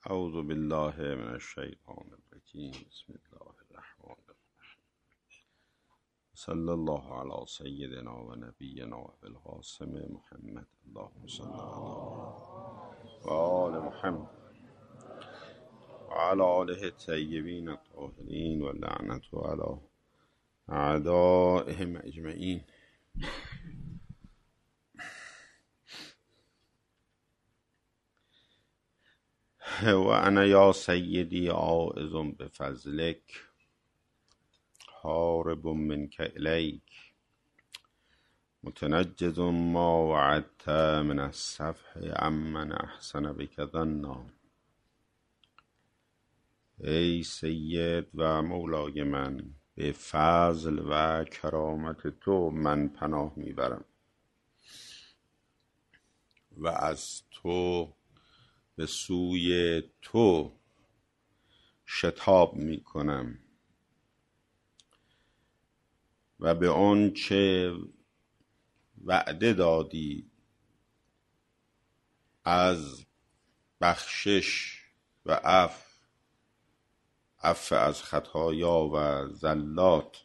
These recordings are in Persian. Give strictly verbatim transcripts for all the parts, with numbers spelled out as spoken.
اعوذ بالله من الشیطان الرجیم. بسم الله الرحمن الرحیم. صلی الله علی سیدنا و نبینا و بالقاسم محمد. اللهم صل علی و آل محمد و علی آله الطیبین الطاهرین و لعنت علی اعدائهم اجمعین. و انا یا سیدی عائذ بفضلک حارب منک الیک متنجز ما وعدت من الصفح عمن احسن بک ظنا. ای سید و مولای من، به فضل و کرامت تو من پناه میبرم و از تو به سوی تو شتاب می کنم و به آن چه وعده دادی از بخشش و عفو عفو از خطایا و زلات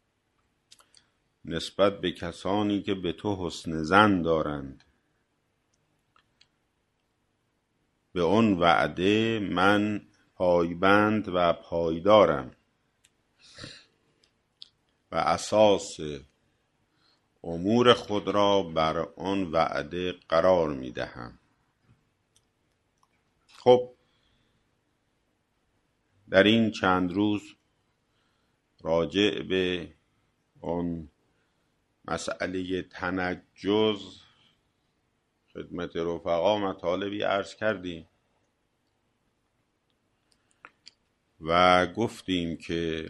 نسبت به کسانی که به تو حسن ظن دارند، به اون وعده من پایبند و پایدارم و اساس امور خود را بر آن وعده قرار می دهم. خب در این چند روز راجع به اون مسئله تنجز خدمت رفقا مطالبی عرض کردیم و گفتیم که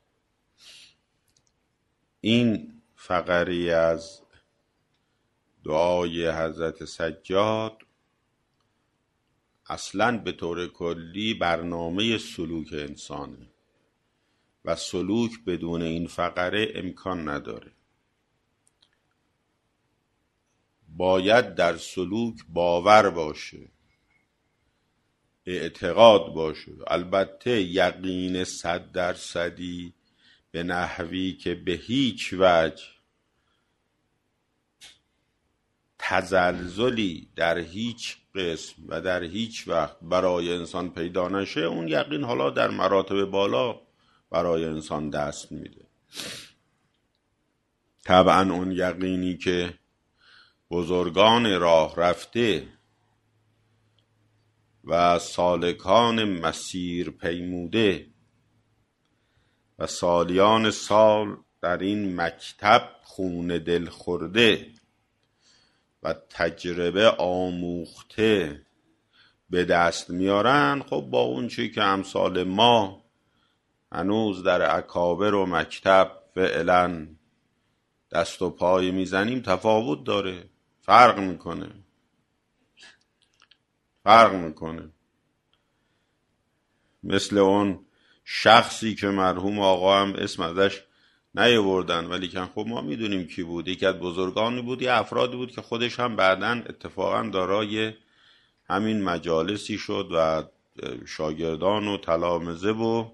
این فقره از دعای حضرت سجاد اصلاً به طور کلی برنامه سلوک انسانه و سلوک بدون این فقره امکان نداره. باید در سلوک باور باشه، اعتقاد باشه، البته یقین صد درصدی به نحوی که به هیچ وجه تزلزلی در هیچ قسم و در هیچ وقت برای انسان پیدا نشه. اون یقین حالا در مراتب بالا برای انسان دست میده. طبعا اون یقینی که بزرگان راه رفته و سالکان مسیر پیموده و سالیان سال در این مکتب خون دل خورده و تجربه آموخته به دست میارن، خب با اون چی که امثال ما هنوز در اکابر و مکتب فعلا دست و پای میزنیم تفاوت داره، فرق میکنه فرق میکنه مثل اون شخصی که مرحوم آقا هم اسم ازش نیاوردن ولی که خب ما میدونیم کی بود. یکی از بزرگانی بود، یه افرادی بود که خودش هم بعداً اتفاقاً دارای همین مجالسی شد و شاگردان و تلامذه و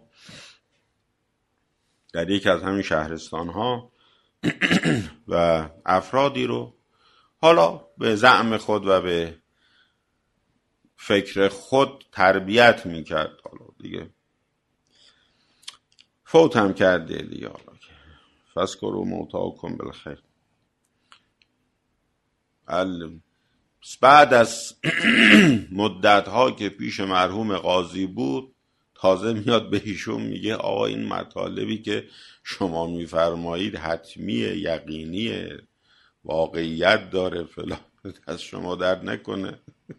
در یکی از همین شهرستان ها و افرادی رو حالا به زعم خود و به فکر خود تربیت میکرد. حالا دیگه فوت هم کرده دیگه. حالا که فذکروا موتاکم بالخیر. بعد از مدت ها که پیش مرحوم قاضی بود تازه میاد به ایشون میگه آقا این مطالبی که شما میفرمایید حتمیه، یقینیه، واقعیت داره، فلان، از شما در نکنه.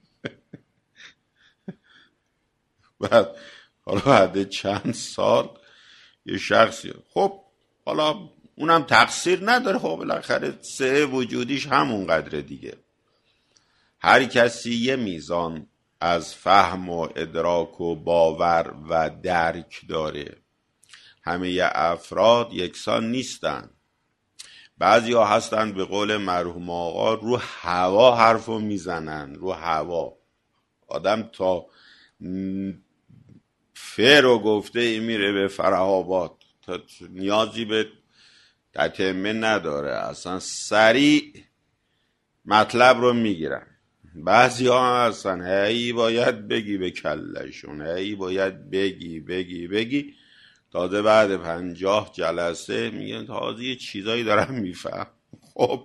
بعد حالا بعد چند سال یه شخصی، خب حالا اونم تقصیر نداره، خب بالاخره سه وجودیش همون قدره دیگه. هر کسی یه میزان از فهم و ادراک و باور و درک داره. همه افراد یکسان نیستن. بعضی ها هستن به قول مرحوم آقا رو هوا حرفو میزنن، رو هوا. آدم تا ف رو گفته این میره به فره‌آباد، نیازی به تتمه نداره، اصلا سریع مطلب رو میگیرن. بعضی ها هستن هی باید بگی به کلشون، هی باید بگی بگی بگی تازه بعد پنجاه جلسه میگن تازه یه چیزایی دارم میفهم. خب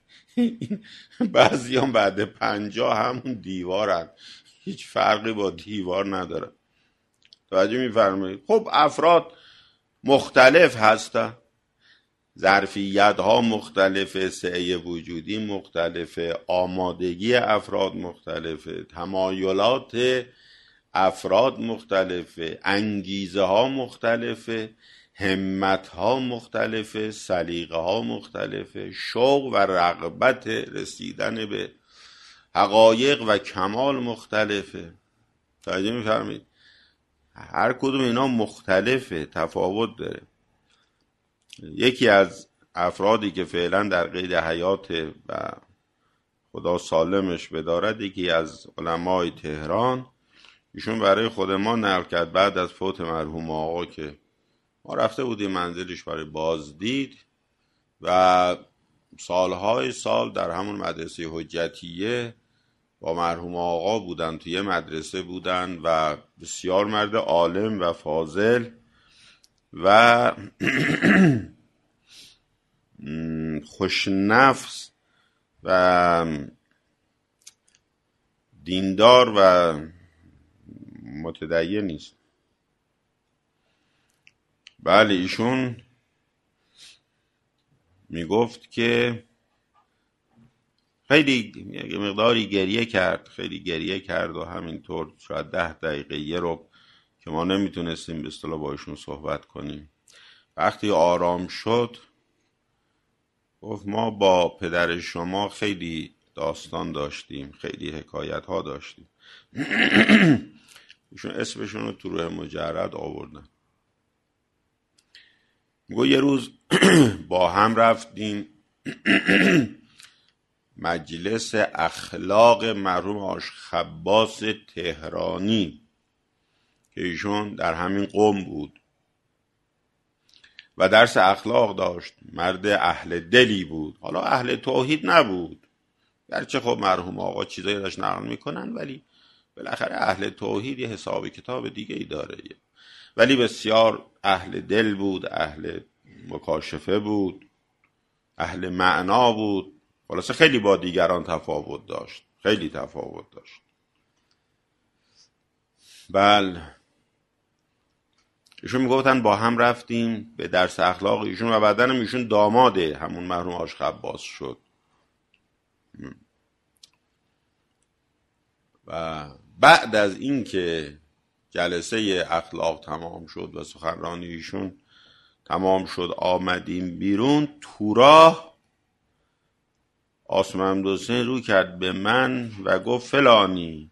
بعضی هم بعد پنجاه همون دیوارن، هیچ فرقی با دیوار نداره. توجه میفرمایید؟ خب افراد مختلف هستن، ظرفیت ها مختلفه، سعی وجودی مختلفه، آمادگی افراد مختلفه، تمایلات افراد مختلفه، انگیزه ها مختلفه، همت ها مختلفه، سلیقه ها مختلفه، شوق و رغبت رسیدن به حقایق و کمال مختلفه. توجه می‌فرمایید؟ هر کدوم اینا مختلفه، تفاوت داره. یکی از افرادی که فعلا در قید حیات و خدا سالمش بدارد، یکی از علمای تهران، ایشون برای خود ما نقل کرد بعد از فوت مرحوم آقا که ما رفته بودیم منزلش برای بازدید و سالهای سال در همون مدرسه حجتیه با مرحوم آقا بودن، توی مدرسه بودن و بسیار مرد عالم و فاضل و خوشنفس و دیندار و متدین نیست. بله ایشون میگفت که خیلی مقداری گریه کرد، خیلی گریه کرد و همینطور شاید ده دقیقه یه رو که ما نمیتونستیم به اصطلاح با ایشون صحبت کنیم. وقتی آرام شد گفت ما با پدر شما خیلی داستان داشتیم، خیلی حکایت ها داشتیم. ایشون اسمشون رو تو روح مجرد آوردن. میگو یه روز با هم رفتیم مجلس اخلاق مرحوم آش خباس تهرانی که ایشون در همین قم بود و درس اخلاق داشت. مرد اهل دلی بود، حالا اهل توحید نبود، گرچه خب مرحوم آقا چیزایی داشت نقل میکنن ولی بالاخره اهل توحید یه حساب کتاب دیگه ای داره، ولی بسیار اهل دل بود، اهل مکاشفه بود، اهل معنا بود. خلاصه خیلی با دیگران تفاوت داشت، خیلی تفاوت داشت. بله ایشون میگفتن با هم رفتیم به درس اخلاق ایشون و بعدن ایشون داماده همون مرحوم آش خباس شد و بعد از این که جلسه اخلاق تمام شد و سخنرانی ایشون تمام شد آمدیم بیرون، تو راه آسمان حسین رو کرد به من و گفت فلانی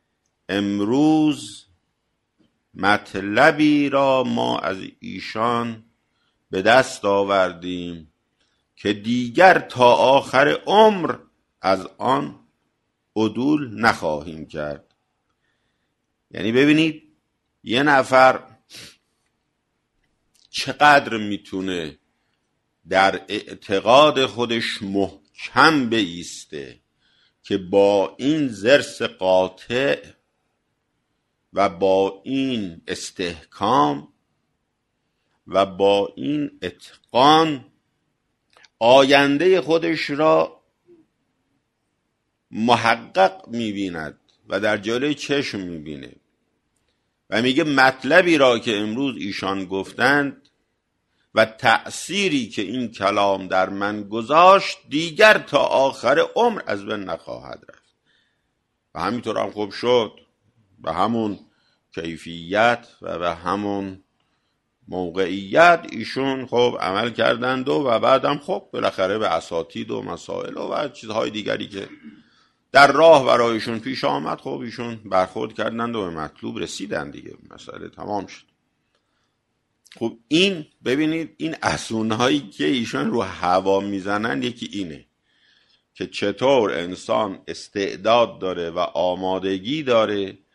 امروز مطلبی را ما از ایشان به دست آوردیم که دیگر تا آخر عمر از آن عدول نخواهیم کرد. یعنی ببینید یه نفر چقدر میتونه در اعتقاد خودش محکم بایسته که با این ضرس قاطع و با این استحکام و با این اتقان آینده خودش را محقق میبیند و در جلوی چشم میبینه و میگه مطلبی را که امروز ایشان گفتند و تأثیری که این کلام در من گذاشت دیگر تا آخر عمر از بین نخواهد رفت. و همینطور هم خوب شد، به همون کیفیت و به همون موقعیت ایشون خب عمل کردند و, و بعدم خب بالاخره به اساتید و مسائل و, و چیزهای دیگری که در راه برایشون پیش آمد خب ایشون برخورد کردند و به مطلوب رسیدند دیگه، مسئله تمام شد. خب این ببینید این اسونهایی که ایشون رو هوا میزنن یکی اینه که چطور انسان استعداد داره و آمادگی داره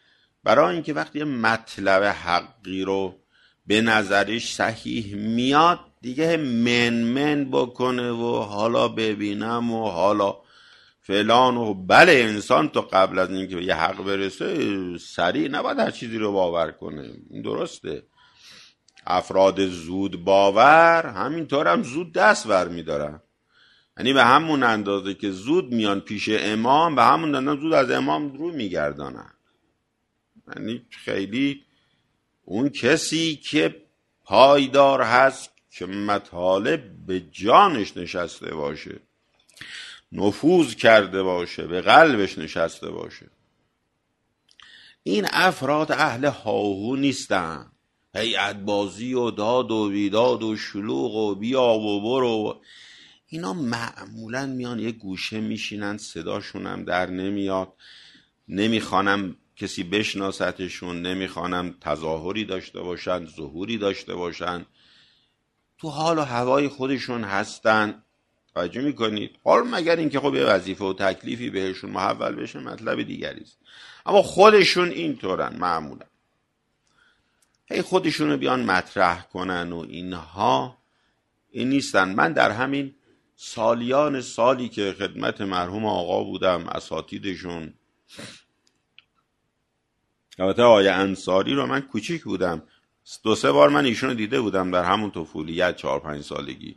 برای اینکه وقتی یه مطلب حقی رو به نظرش صحیح میاد دیگه من من بکنه و حالا ببینم و حالا فلان و بله. انسان تو قبل از اینکه به یه حق برسه سریع نباید هر چیزی رو باور کنه، این درسته. افراد زود باور همینطور هم زود دست ور میدارن، یعنی به همون اندازه که زود میان پیش امام به همون اندازه زود از امام رو میگردانن. یعنی خیلی اون کسی که پایدار هست که مطالب به جانش نشسته باشه، نفوذ کرده باشه، به قلبش نشسته باشه، این افراد اهل هاهو نیستن. هیئت بازی و داد و بیداد و شلوغ و بیا و برو، اینا معمولا میان یه گوشه میشینن، صداشون هم در نمیاد، نمیخوانم کسی بشناستشون، نمیخوانم تظاهری داشته باشن، ظهوری داشته باشن، تو حال و هوای خودشون هستن. توجه میکنید؟ حال مگر اینکه خب یه وظیفه و تکلیفی بهشون محول بشه مطلب دیگری است، اما خودشون اینطورن معمولا. هی خودشون رو بیان مطرح کنن و اینها این نیستن. من در همین سالیان سالی که خدمت مرحوم آقا بودم، اساتیدشون، البته آقای انصاری رو من کوچیک بودم، دو سه بار من ایشون رو دیده بودم در همون طفولیت چهار پنج سالگی،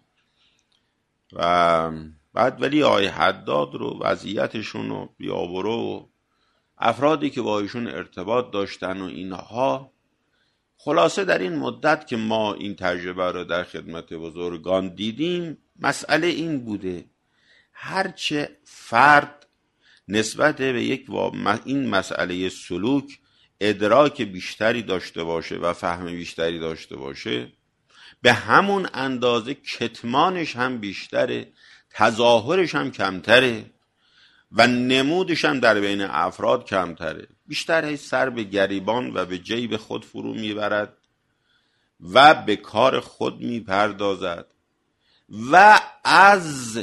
و بعد ولی آقای حداد رو وضعیتشون و بیابرو و افرادی که با ایشون ارتباط داشتن و اینها، خلاصه در این مدت که ما این تجربه رو در خدمت بزرگان دیدیم مسئله این بوده هرچه فرد نسبت به یک این مسئله سلوک ادراک بیشتری داشته باشه و فهم بیشتری داشته باشه، به همون اندازه کتمانش هم بیشتره، تظاهرش هم کمتره و نمودش هم در بین افراد کمتره. بیشتر هی سر به گریبان و به جیب خود فرو میبرد و به کار خود میپردازد و از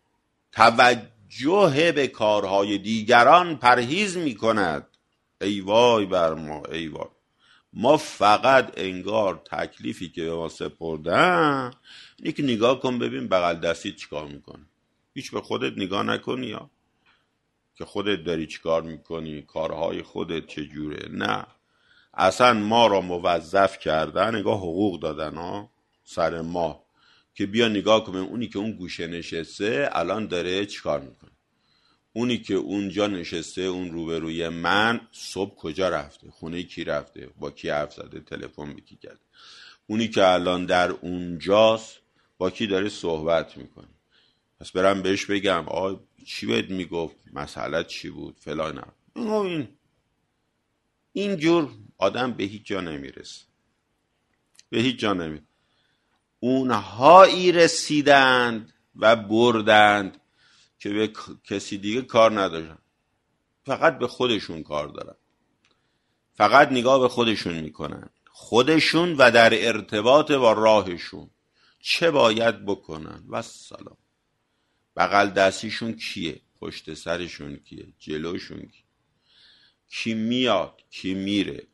توجه به کارهای دیگران پرهیز میکند. ای وای بر ما، ای وای. ما فقط انگار تکلیفی که به ما سپردن اینه که نگاه کن ببین بغل دستی چیکار میکنه، هیچ به خودت نگاه نکنی یا که خودت داری چیکار میکنی، کارهای خودت چجوره. نه، اصلا ما را موظف کردن، نگاه حقوق دادن ها سر ما که بیا نگاه کنیم اونی که اون گوشه نشسته الان داره چیکار میکنه، اونی که اونجا نشسته اون روبروی من صبح کجا رفته، خونه کی رفته، با کی حرف زده، تلفن به کی کرده، اونی که الان در اونجاست با کی داره صحبت میکنه. پس برم بهش بگم آقا چی بهت میگفت، مسئله چی بود فلان. این اینجور آدم به هیچ جا نمیرسه، به هیچ جا نمیرسه. اونهایی رسیدند و بردند که به کسی دیگه کار نداشتن، فقط به خودشون کار دارن، فقط نگاه به خودشون میکنن، خودشون و در ارتباط با راهشون چه باید بکنن و سلام. بغل دستیشون کیه، پشت سرشون کیه، جلوشون کیه، کی میاد کی میره،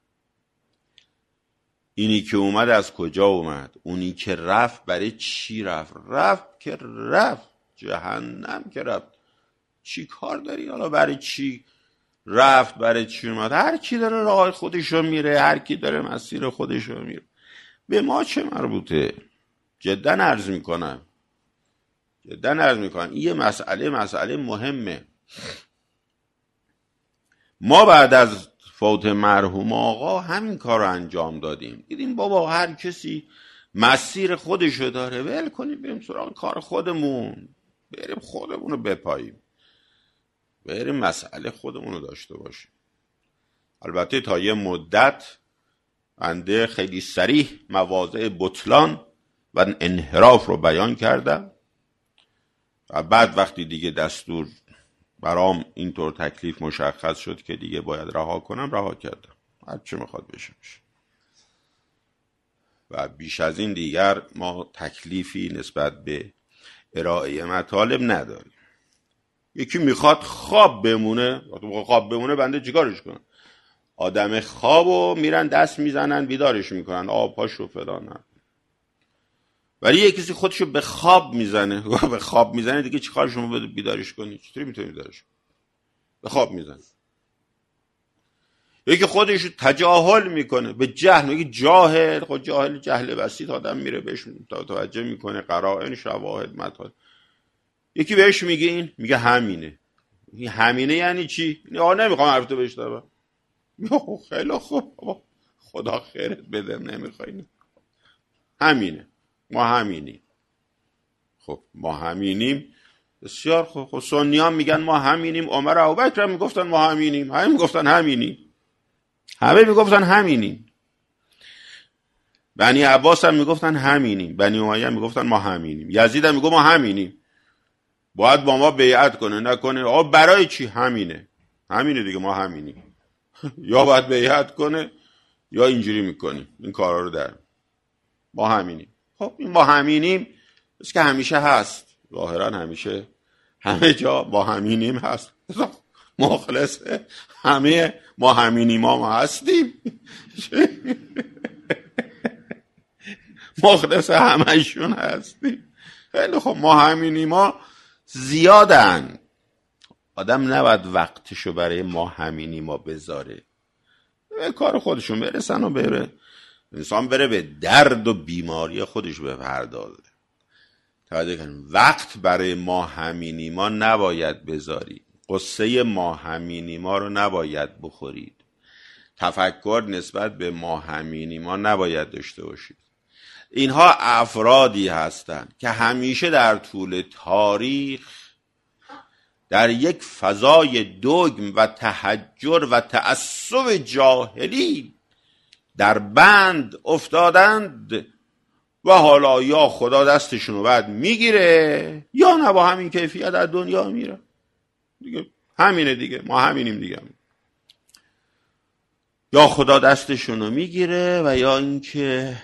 اینی که اومد از کجا اومد، اونی که رفت برای چی رفت، رفت که رفت جهنم که رفت، چی کار داری حالا برای چی رفت، برای چی اومد. هر کی داره راه خودشو میره، هر کی داره مسیر خودشو میره، به ما چه مربوطه. جدا عرض میکنم جدا عرض میکنم این یه مسئله مسئله مهمه. ما بعد از فوت مرحوم آقا همین کار رو انجام دادیم، دیدیم بابا هر کسی مسیر خودشو داره، ول کنیم بریم سراغ کار خودمون، بریم خودمون رو بپاییم، بریم مسئله خودمون رو داشته باشیم. البته تا یه مدت بنده خیلی صریح مواضع بطلان و انحراف رو بیان کردم و بعد وقتی دیگه دستور برام اینطور تکلیف مشخص شد که دیگه باید رها کنم، رها کردم، هر چه میخواد بشه بشه. و بیش از این دیگر ما تکلیفی نسبت به ارائه مطالب نداریم. یکی میخواد خواب بمونه، خواب بمونه بنده چیکارش کنم؟ آدم خوابو میرن دست میزنن بیدارش میکنن، آب پاشو فلان. ولی یه کسی خودشو به خواب میزنه، به خواب میزنه دیگه چیکار شما بده بیدارش کنی؟ چطوری میتونی بیدارش کنی؟ به خواب میزنه. یکی خودشو تجاهل میکنه، به جهل میگه جاهل. خود جاهل جهل بسیط آدم میره بهش توجه میکنه، قرائن شواهد مطالب. یکی بهش میگه این میگه همینه. این همینه یعنی چی؟ آ نمیخوام حرف تو بشنوم. خیلی خوب، خدا خیرت بده، نمیخوای. همینه، ما همینیم. خب ما همینیم، بسیار خوب. خب سنی ها میگن ما همینیم، عمر و ابوبکر میگفتن ما همینیم، همه میگفتن همینیم، همه میگفتن همینیم. بنی عباس هم میگفتن همینیم، بنی امیه هم میگفتن ما همینیم، یزید هم میگه ما همینیم، باید با ما بیعت کنه نکنه. آقا برای چی؟ همینه، همینه دیگه، ما همینیم. یا باید بیعت کنه یا اینجوری میکنیم، این کارا رو در ما همینیم. خب این ما همینیم بس که همیشه هست، ظاهرا همیشه همه جا ما همینیم هست. مخلصه، همه ما همینیم ما هستیم. مخلص همهشون هستیم. خیلی خب ما همینیم ما زیادن. آدم نباید وقتشو برای ما همینیم ما بذاره، به کار خودشون برسن و بره انسان بره به درد و بیماری خودش بپردازه. توجه کن وقت برای ما همینی ما نباید بذارید، قصه ما همینی ما رو نباید بخورید، تفکر نسبت به ما همینی ما نباید داشته باشید. اینها افرادی هستند که همیشه در طول تاریخ در یک فضای دوگم و تحجر و تعصب جاهلی در بند افتادند و حالا یا خدا دستشون رو بعد میگیره یا نه با همین کیفیت از دنیا میره دیگه. همینه دیگه، ما همینیم دیگه. یا خدا دستشون رو میگیره و یا اینکه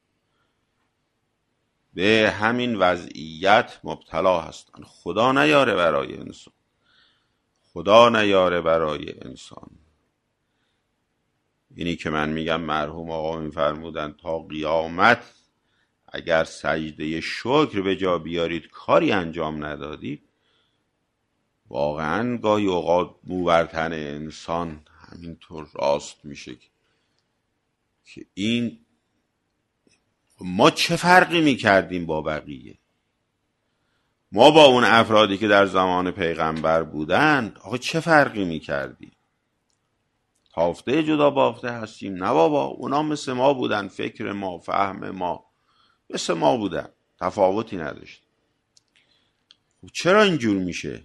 به همین وضعیت مبتلا هستن. خدا نیاره برای انسان، خدا نیاره برای انسان. اینی که من میگم مرحوم آقا میفرمودن تا قیامت اگر سجده شکر به جا بیارید کاری انجام ندادید، واقعا گاهی اوقات مو بر تن انسان همینطور راست میشه که این ما چه فرقی میکردیم با بقیه. ما با اون افرادی که در زمان پیغمبر بودند آقا چه فرقی میکردیم؟ تافته جدا بافته هستیم؟ نه بابا، اونا مثل ما بودن، فکر ما، فهم ما مثل ما بودن، تفاوتی نداشت. خب چرا اینجور میشه؟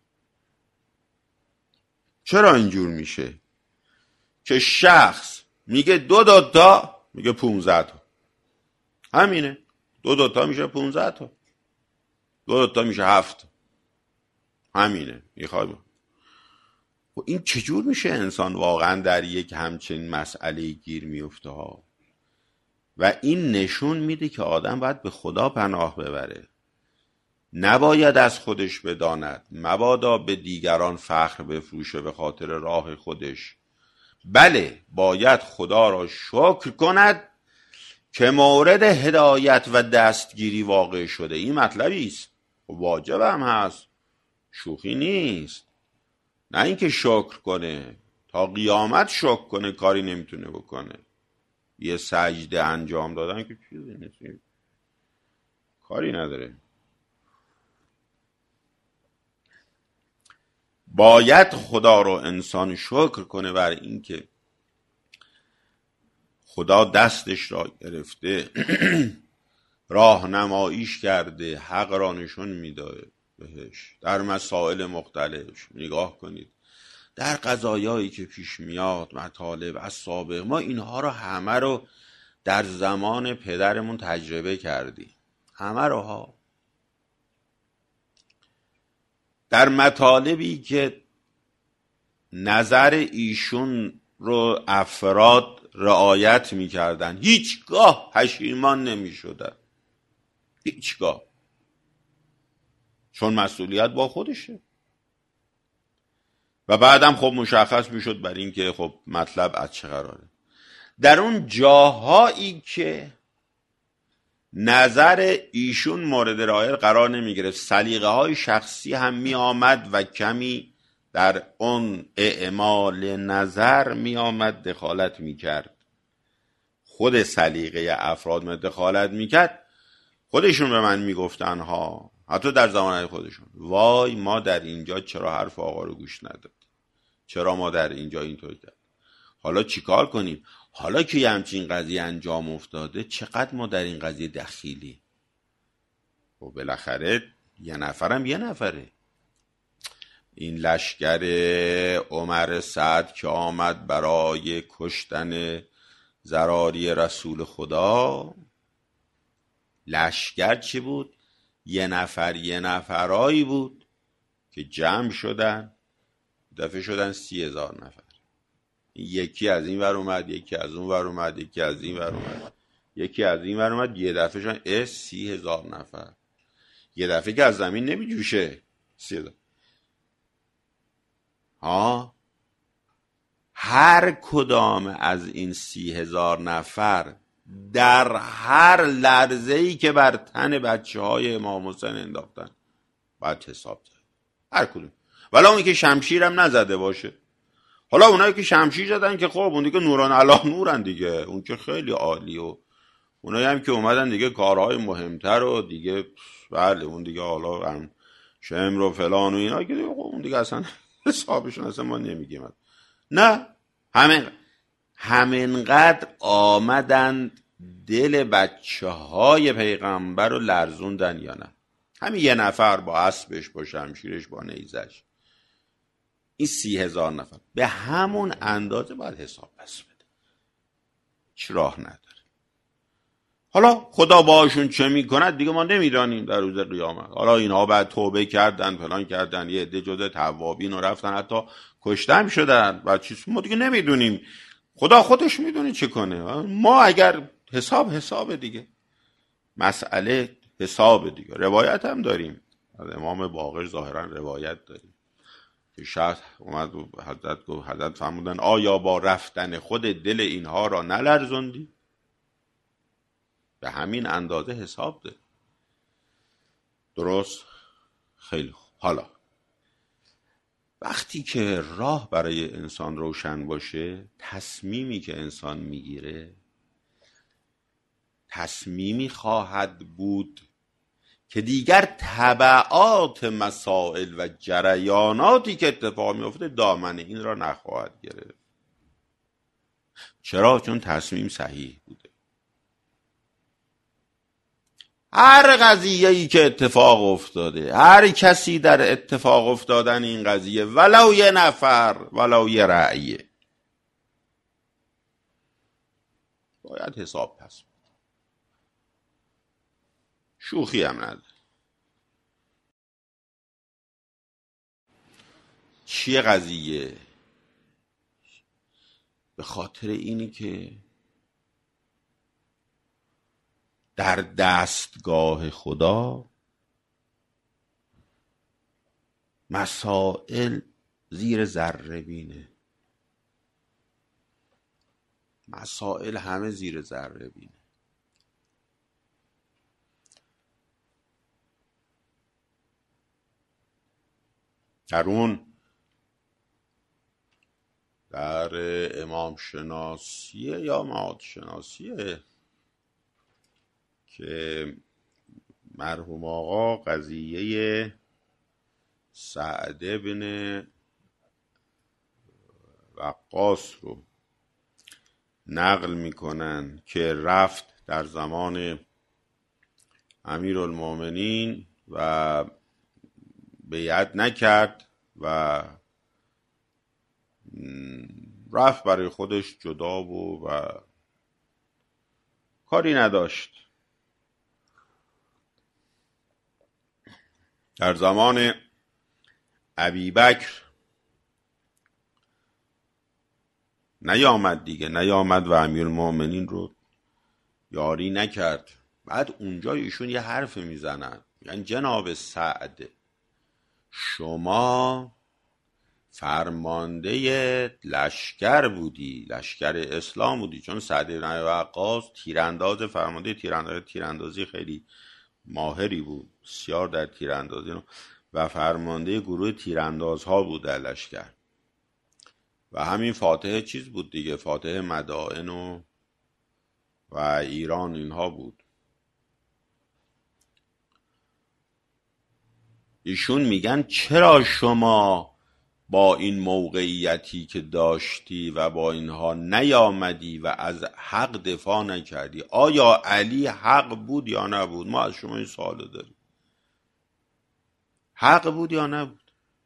چرا اینجور میشه که شخص میگه دو دوتا میگه پونزده تا؟ همینه، دو دوتا میشه پونزده تا، دو دوتا میشه هفت، همینه. میخوای خب این چجور میشه انسان واقعا در یک همچین مسئله گیر میفته ها؟ و این نشون میده که آدم باید به خدا پناه ببره، نباید از خودش بداند، مبادا به دیگران فخر بفروشه به خاطر راه خودش. بله باید خدا را شکر کند که مورد هدایت و دستگیری واقع شده. این مطلبی است، واجب هم هست، شوخی نیست. نه اینکه شکر کنه تا قیامت شکر کنه کاری نمیتونه بکنه. یه سجده انجام دادن که چیزی نیست، کاری نداره. باید خدا رو انسان شکر کنه بر اینکه خدا دستش را گرفته، راهنماییش کرده، حق را نشون میده بهش در مسائل مختلف. نگاه کنید در قضایایی که پیش میاد، مطالب از سابق، ما اینها رو همه رو در زمان پدرمون تجربه کردیم، همه رو ها. در مطالبی که نظر ایشون رو افراد رعایت میکردن هیچگاه پشیمان نمیشدن، هیچگاه، چون مسئولیت با خودشه. و بعدم خب مشخص میشد بر این که خب مطلب از چه قراره. در اون جاهایی که نظر ایشون مورد رعایت قرار نمی گرفت، سلیقه های شخصی هم می آمد و کمی در اون اعمال نظر می آمد دخالت می کرد، خود سلیقه افراد می دخالت می کرد، خودشون به من می گفتن ها، حتی در زمانه خودشون، وای ما در اینجا چرا حرف آقا رو گوش نداد، چرا ما در اینجا اینطور کرد، حالا چیکار کنیم، حالا که همچین قضیه انجام افتاده چقدر ما در این قضیه دخیلی. و بالاخره یه نفرم یه نفره. این لشکر عمر سعد که آمد برای کشتن ضراری رسول خدا، لشکر چی بود؟ یه نفر یه نفرایی بود که جمع شدن، دفعه شدن سی هزار نفر. یکی از این ور اومد، یکی از اون ور اومد، یکی از این ور اومد، یکی از این ور اومد، یه دفعه شدن اه سی هزار نفر. یه دفعه که از زمین نمی جوشه سی هزار. ها هر کدام از این سی هزار نفر در هر لرزه‌ای که بر تن بچه های امام حسین انداختن باید حساب زد، هر کدوم، ولی اونی که شمشیرم نزده باشه. حالا اونایی که شمشیر زدن که خب اون دیگه نوران علا نورن دیگه، اون که خیلی عالی، و اونایی هم که اومدن دیگه کارهای مهمتر و دیگه بله اون دیگه حالا هم شمر و فلان و اینا که دیگه خب اون دیگه اصلا حسابشون اصلا ما نمیگیم. نه همین همینقدر آمدند دل بچه های پیغمبر رو لرزوندن یا نه؟ همین یه نفر با اسبش، با شمشیرش، با نیزش، این سی هزار نفر به همون اندازه باید حساب پس بده، هیچ راه نداره. حالا خدا باشون چه میکند دیگه ما نمیدانیم در روز قیامت. حالا اینها بعد توبه کردن فلان کردن، یه عده جزء توابین و رفتن حتی کشتم شدن و چیز، ما دیگه نمیدونیم، خدا خودش میدونه چه کنه. ما اگر حساب حساب دیگه، مسئله حساب دیگه. روایت هم داریم از امام باقر، ظاهرا روایت داریم که شخص اومد و حضرت گفت، حضرت فرمودن آیا با رفتن خود دل اینها را نلرزوندی؟ به همین اندازه حساب ده. درست؟ خیلی خوب. حالا وقتی که راه برای انسان روشن باشه، تصمیمی که انسان میگیره تصمیمی خواهد بود که دیگر تبعات مسائل و جریاناتی که اتفاق میفته دامن این را نخواهد گرفت. چرا؟ چون تصمیم صحیح بوده. هر قضیه‌ای که اتفاق افتاده، هر کسی در اتفاق افتادن این قضیه، ولو یه نفر، ولو یه رأیه، باید حساب پس بده. شوخی هم نداره. چیه قضیه؟ به خاطر اینی که در دستگاه خدا مسائل زیر ذره بینه، مسائل همه زیر ذره بینه. در اون در امام شناسیه یا معاد شناسیه که مرحوم آقا قضیه سعد بن وقاص رو نقل میکنن که رفت در زمان امیرالمومنین و بیعت نکرد و رفت برای خودش جدا و, و کاری نداشت. در زمان ابیبکر نیامد دیگه، نیامد و امیرالمومنین رو یاری نکرد. بعد اونجا ایشون یه حرف میزنن، یعنی جناب سعد، شما فرمانده لشکر بودی، لشکر اسلام بودی، چون سعد بن وقاص تیرانداز، فرمانده تیرانداز تیراندازی خیلی ماهری بود، بسیار در تیراندازی و فرمانده گروه تیراندازها بود در لشکر. و همین فاتح چیز بود دیگه، فاتح مدائن و و ایران اینها بود. ایشون میگن چرا شما با این موقعیتی که داشتی و با اینها نیامدی و از حق دفاع نکردی؟ آیا علی حق بود یا نبود؟ ما از شما این سوالو داریم. حق بود یا نبود؟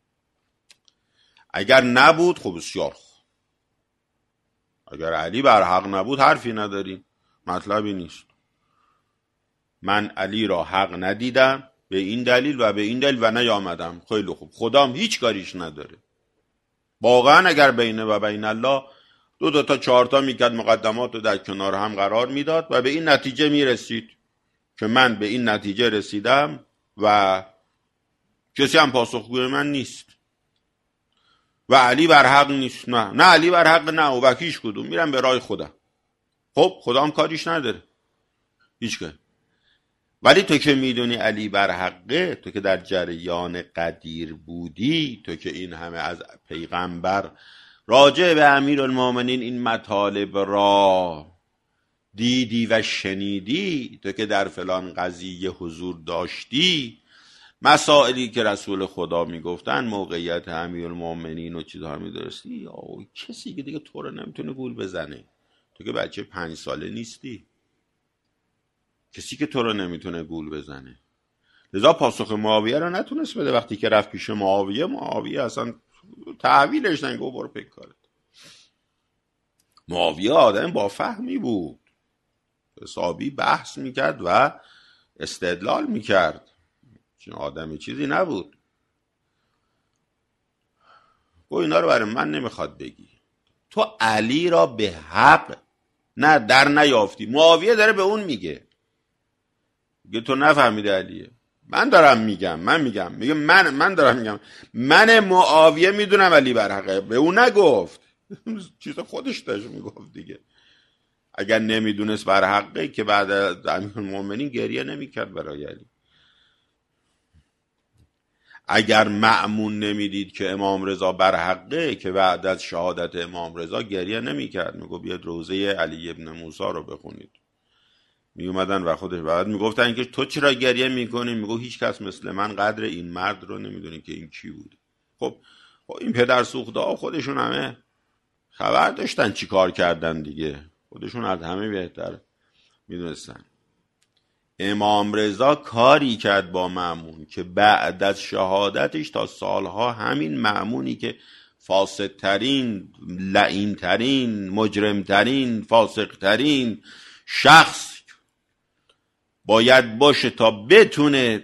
اگر نبود خب بسیار خوب. اگر علی بر حق نبود حرفی نداریم، مطلبی نیست. من علی را حق ندیدم به این دلیل و به این دلیل و نیامدم. خیلی خوب، خدام هیچ کاریش نداره. واقعا اگر بینه و بین الله دو دو تا چهار تا میکرد، مقدمات رو در کنار هم قرار میداد و به این نتیجه میرسید که من به این نتیجه رسیدم و کسی هم پاسخگوی من نیست و علی بر حق نیست. نه نه علی بر حق نه و وکیش کدوم، میرم به راه خودم. خب خدا هم کاریش نداره هیچ که. ولی تو که میدونی علی بر حقه، تو که در جریان قدیر بودی، تو که این همه از پیغمبر راجع به امیرالمومنین این مطالب را دیدی و شنیدی، تو که در فلان قضیه حضور داشتی، مسائلی که رسول خدا میگفتن، موقعیت امیرالمومنین و چیزها میدرستی، کسی که دیگه تو رو نمیتونه گول بزنه. تو که بچه پنج ساله نیستی، کسی که تو رو نمیتونه گول بزنه. لذا پاسخ معاویه رو نتونست بده. وقتی که رفت پیش معاویه، معاویه اصلا تحویلش نگو برو پیک کارت. معاویه آدم با فهمی بود، حسابی بحث میکرد و استدلال میکرد، چون آدم چیزی نبود. و اینا رو برای من نمیخواد بگی. تو علی را به حق نه در نیافتی. معاویه داره به اون میگه، میگه تو نفهمیده علیه. من دارم میگم، من میگم میگه من من دارم میگم من معاویه میدونم علی بر حقه. به اون نگفت، چیز خودش داشت میگفت دیگه. اگر نمیدونست بر حقه که بعد از امیرالمومنین گریه نمیکرد برای علی. اگر مأمون نمیدید که امام رضا بر حقه، که بعد از شهادت امام رضا گریه نمیکرد، میگو بیاد روزه علی ابن موسی رو بخونید. می اومدن و خودش بعد میگفتن که تو چرا گریه میکنی؟ میگو هیچ کس مثل من قدر این مرد رو نمیدونه که این کی بود. خب, خب این پدر سوخته ها خودشون همه خبر داشتن چی کار کردن دیگه، خودشون از همه بهتر میدونستن. امام رضا کاری کرد با مأمون که بعد از شهادتش تا سالها همین مأمونی که فاسدترین، لعینترین، مجرمترین، فاسقترین شخص باید باشه تا بتونه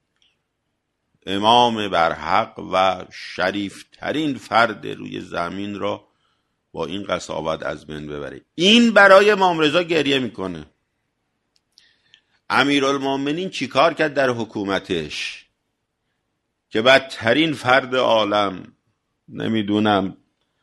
امام برحق و شریفترین فرد روی زمین را با این قساوت از بین ببره. این برای امام رضا گریه میکنه. امیرالمومنین چی کار کرد در حکومتش که بدترین فرد عالم، نمیدونم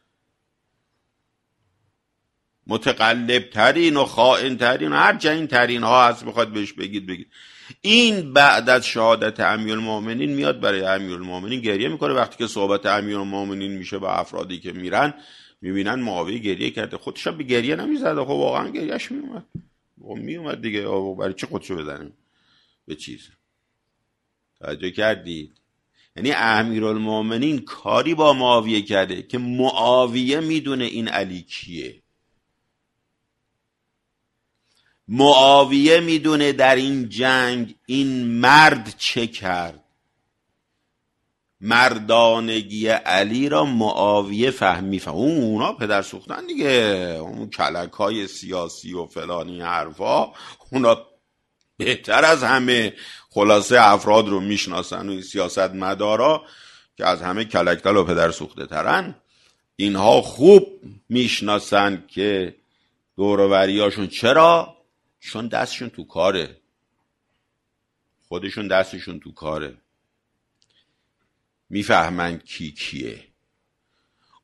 متقلب ترین و خائن ترین، هر جنین ترین ها هست بخواد بهش بگید بگید، این بعد از شهادت امیرالمومنین میاد برای امیرالمومنین گریه میکنه. وقتی که صحبت امیرالمومنین میشه با افرادی که میرن میبینن معاویه گریه کرده، خودش به گریه نمیزد. خب واقعا گریهش میومد، خب میومد دیگه، برای چی خودشو بزنیم به چیز؟ توجه کردید؟ یعنی امیرالمومنین کاری با معاویه کرده که معاویه میدونه این علی کیه. معاویه میدونه در این جنگ این مرد چه کرد. مردانگی علی را معاویه فهمی فهم. اون اونا پدر سوختن دیگه، اون کلک های سیاسی و فلانی حرفا، اونا بهتر از همه خلاصه افراد رو میشناسن و این سیاست مدارا که از همه کلکتل و پدر سوخته ترن، اینها خوب میشناسن که دوروریاشون چرا؟ چون دستشون تو کاره، خودشون دستشون تو کاره، میفهمن کی کیه.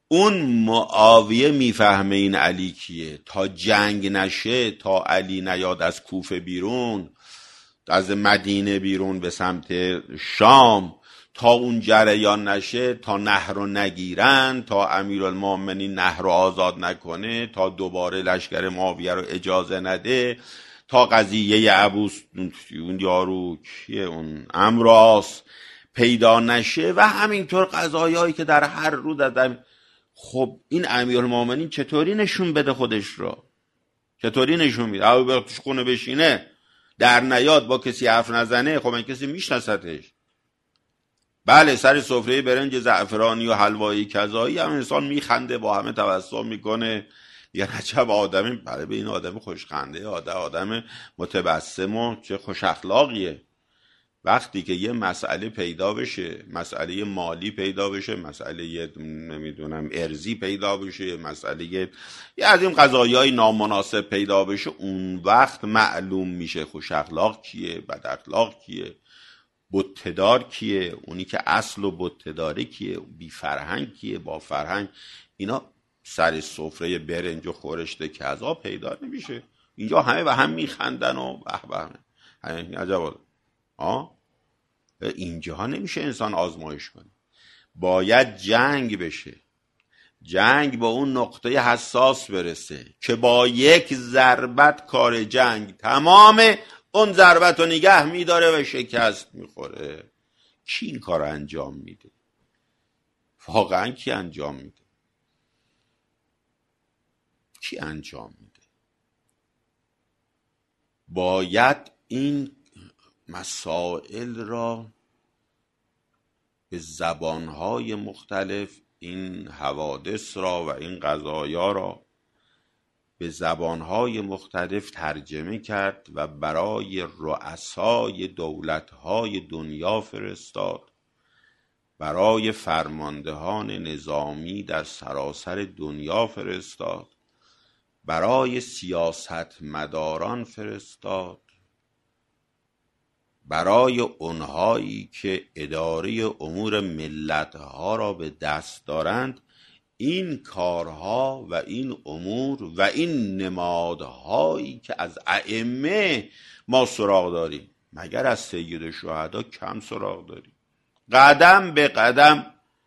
اون معاویه میفهمه این علی کیه. تا جنگ نشه، تا علی نیاد از کوفه بیرون، از مدینه بیرون به سمت شام، تا اون جریان نشه، تا نهر رو نگیرن، تا امیرالمومنین نهر رو آزاد نکنه، تا دوباره لشکر معاویه رو اجازه نده، تا قضیه ابوس اون یارو کیه اون عمرو پیدا نشه و همینطور قضایایی که در هر رو دادن. خب این امیرالمومنین چطوری نشون بده خودش رو؟ چطوری نشون میده؟ ابوبکر توش خونه بشینه، در نیاد، با کسی حرف نزنه، خب این کسی میشناستش. بله سر سفره برنج زعفرانی و حلوایی کذایی هم انسان میخنده، با همه تبسم میکنه، یه عجب آدمی. برای به این آدم خوشخنده، آدم آدم متبسم و چه خوش اخلاقیه. وقتی که یه مسئله پیدا بشه، مسئله مالی پیدا بشه، مسئله نمیدونم ارزی پیدا بشه، مسئله یه از این قضایای نامناسب پیدا بشه، اون وقت معلوم میشه خوش اخلاق کیه، بد اخلاق کیه، بتدار کیه، اونی که اصل و بتداره کیه، بی فرهنگ کیه، با فرهنگ. اینا سر سفره برنج و خورشت کذا پیدا نمیشه. اینجا همه به هم میخندن و به به. عجب آه؟ اینجا نمیشه انسان آزمایش کنه. باید جنگ بشه، جنگ با اون نقطه حساس برسه که با یک ضربت کار جنگ تمامه، اون ضربت رو نگه میداره و شکست میخوره. کی این کار انجام میده؟ واقعا کی انجام میده؟ کی انجام میده؟ باید این مسائل را به زبانهای مختلف، این حوادث را و این قضایا را به زبانهای مختلف ترجمه کرد و برای رؤسای دولتهای دنیا فرستاد، برای فرماندهان نظامی در سراسر دنیا فرستاد، برای سیاستمداران فرستاد، برای اونهایی که اداره امور ملتها را به دست دارند. این کارها و این امور و این نمادهایی که از ائمه ما سراغ داریم، مگر از سید الشهدا کم سراغ داریم؟ قدم به قدم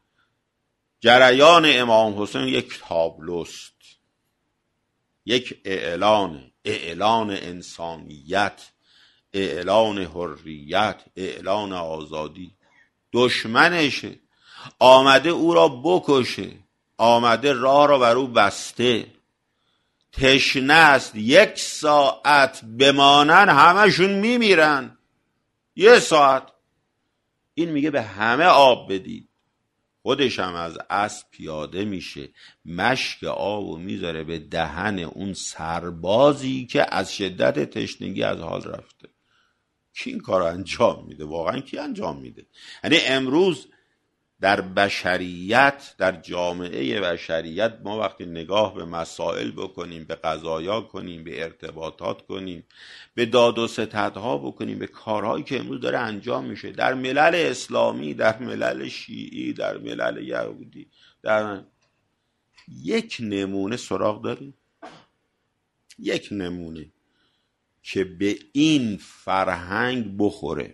جریان امام حسین یک تابلوست، یک اعلان، اعلان انسانیت، اعلان حریت، اعلان آزادی. دشمنشه، آمده او را بکشه، آمده راه را بر او بسته، تشنه است، یک ساعت بمانن همشون میمیرن. یه ساعت این میگه به همه آب بدید، خودش هم از اسب پیاده میشه، مشک آبو میذاره به دهن اون سربازی که از شدت تشنگی از حال رفته. کی این کار انجام میده؟ واقعا کی انجام میده؟ یعنی امروز در بشریت، در جامعه بشریت، ما وقتی نگاه به مسائل بکنیم، به قضایا کنیم، به ارتباطات کنیم، به داد و ستدها بکنیم، به کارهایی که امروز داره انجام میشه در ملل اسلامی، در ملل شیعی، در ملل یهودی، در یک نمونه سراغ داریم، یک نمونه که به این فرهنگ بخوره،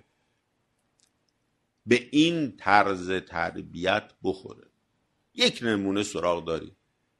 به این طرز تربیت بخوره. یک نمونه سراغ داری؟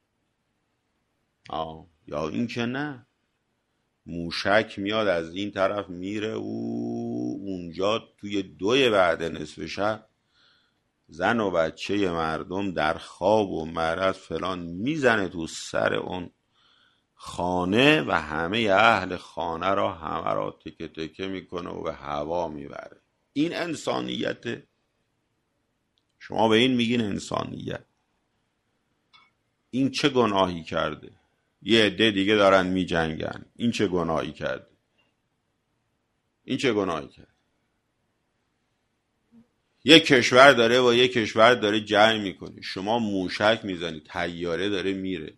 آه. یا این که نه، موشک میاد از این طرف میره او اونجا توی دوی بعد نصف شب زن و بچه مردم در خواب و مرض فلان میزنه تو سر اون خانه و همه اهل خانه را همه را تکه تکه میکنه و به هوا میبره. این انسانیته؟ شما به این میگین انسانیت؟ این چه گناهی کرده؟ یه عده دیگه دارن میجنگن، این چه گناهی کرده؟ این چه گناهی کرده؟ یک کشور داره و یک کشور داره جنگ میکنه، شما موشک میزنی، طیاره داره میره،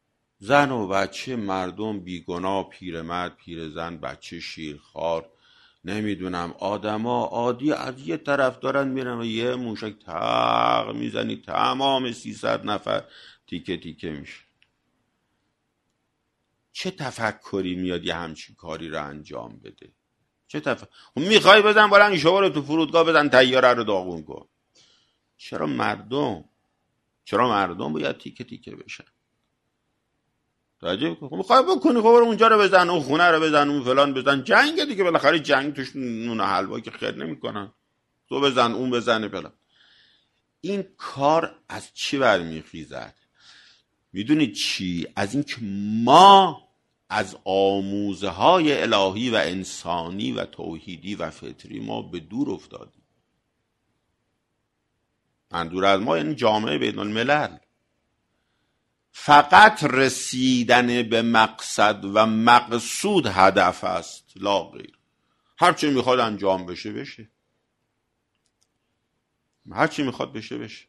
زن و بچه مردم بیگناه، پیرمرد، پیرزن، بچه شیرخوار، نمیدونم آدما عادی از یه طرف دارن میرن و یه موشک تق میزنی تمام سیصد نفر تیکه تیکه میشه. چه تفکری میاد یه همچین کاری رو انجام بده؟ چه تفکر میخوای بزن بالا این شما رو تو فرودگاه بزن طیاره رو داغون کن. چرا مردم چرا مردم باید تیکه تیکه بشن؟ تعجب کن. میخوای بکنی خب اونجا رو بزن، اون خونه رو بزن، اون فلان بزن. جنگ دیگه بالاخره جنگ توش نون و حلوا که خیر نمیکنن. تو بزن اون بزنه فلان. این کار از چی برمیخیزد؟ میدونید چی؟ از این که ما از آموزه های الهی و انسانی و توحیدی و فطری ما به دور افتادیم. منظور از ما یعنی جامعه بین الملل. فقط رسیدن به مقصد و مقصود هدف است، لا غیر. هر چی میخواد انجام بشه بشه، هر چی میخواد بشه بشه.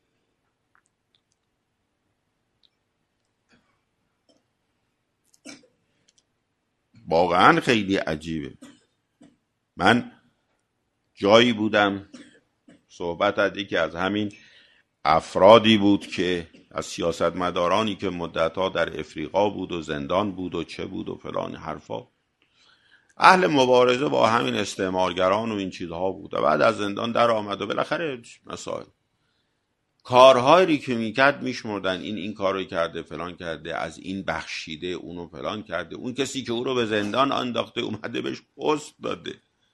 واقعا خیلی عجیبه. من جایی بودم صحبت از یکی از همین افرادی بود که از سیاستمدارانی که مدتها در افریقا بود و زندان بود و چه بود و فلان حرفا، اهل مبارزه با همین استعمارگران و این چیزها بود و بعد از زندان در آمد و بالاخره مسائل کارهایی که میکرد میشمردن، این این کارو کرده فلان کرده، از این بخشیده، اونو فلان کرده، اون کسی که او رو به زندان انداخته اومده بهش پست داده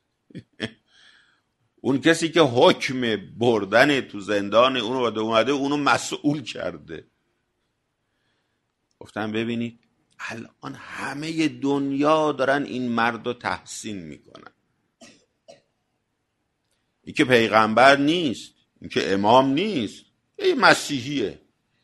اون کسی که حکم بردن تو زندان اونو بده اومده اونو مسئول کرده. گفتم ببینید الان همه دنیا دارن این مرد رو تحسین میکنن. این که پیغمبر نیست، این که امام نیست، این مسیحیه،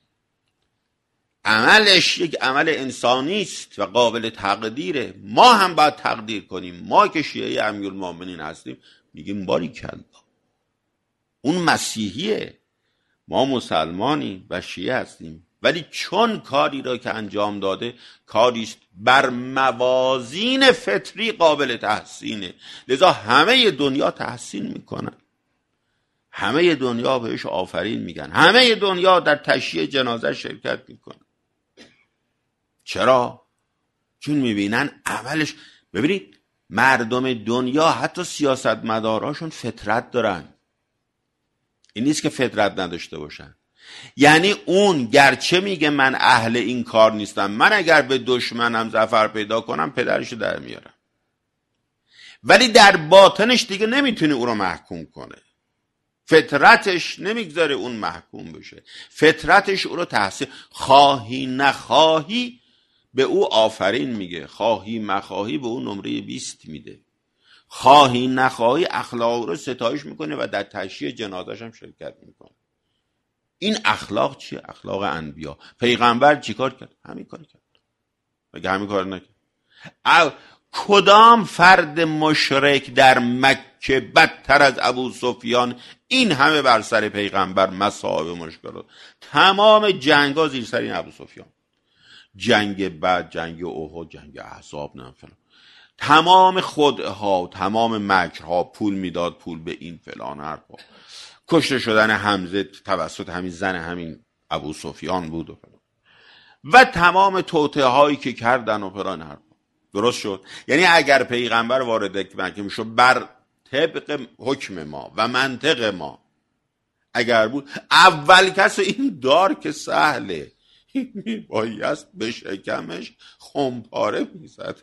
عملش یک عمل انسانی است و قابل تقدیره. ما هم باید تقدیر کنیم. ما که شیعه امیرالمومنین هستیم میگیم باریکلا اون مسیحیه، ما مسلمانیم و شیعه هستیم، ولی چون کاری را که انجام داده کاری است بر موازین فطری قابل تحسینه، لذا همه دنیا تحسین میکنن، همه دنیا بهش آفرین میگن، همه دنیا در تشییع جنازه شرکت میکنن. چرا؟ چون میبینن عملش. ببینید مردم دنیا حتی سیاستمداراشون فطرت دارن، این نیست که فطرت نداشته باشن. یعنی اون گرچه میگه من اهل این کار نیستم، من اگر به دشمنم ظفر پیدا کنم پدرشو در میارم، ولی در باطنش دیگه نمیتونه او رو محکوم کنه. فطرتش نمیگذاره اون محکوم بشه، فطرتش او رو تحسین، خواهی نخواهی به او آفرین میگه، خواهی مخواهی به اون نمره بیست میده، خواهی نخواهی اخلاق رو ستایش میکنه و در تشییع جنازش هم شرکت میکنه. این اخلاق چیه؟ اخلاق انبیا. پیغمبر چی کار کرد؟ همین کار کرد. مگه همین کار نکرد؟ کدام فرد مشرک در مکه بدتر از ابو سفیان این همه بر سر پیغمبر مصائب مشکلات؟ تمام جنگ ها زیر سر این ابو سفیان، جنگ بعد، جنگ احد، جنگ احزاب، نه فلان، تمام خدعها، تمام مکرها، پول میداد پول به این فلان حرفا، کشته شدن حمزه توسط همین زن همین ابو سفیان بود و فلان، و تمام توطئه هایی که کردن و فلان حرفا. درست شد؟ یعنی اگر پیغمبر وارد مکه میشد بر طبق حکم ما و منطق ما اگر بود، اول کس این دار که سهله بایست به شکمش خمپاره میزد.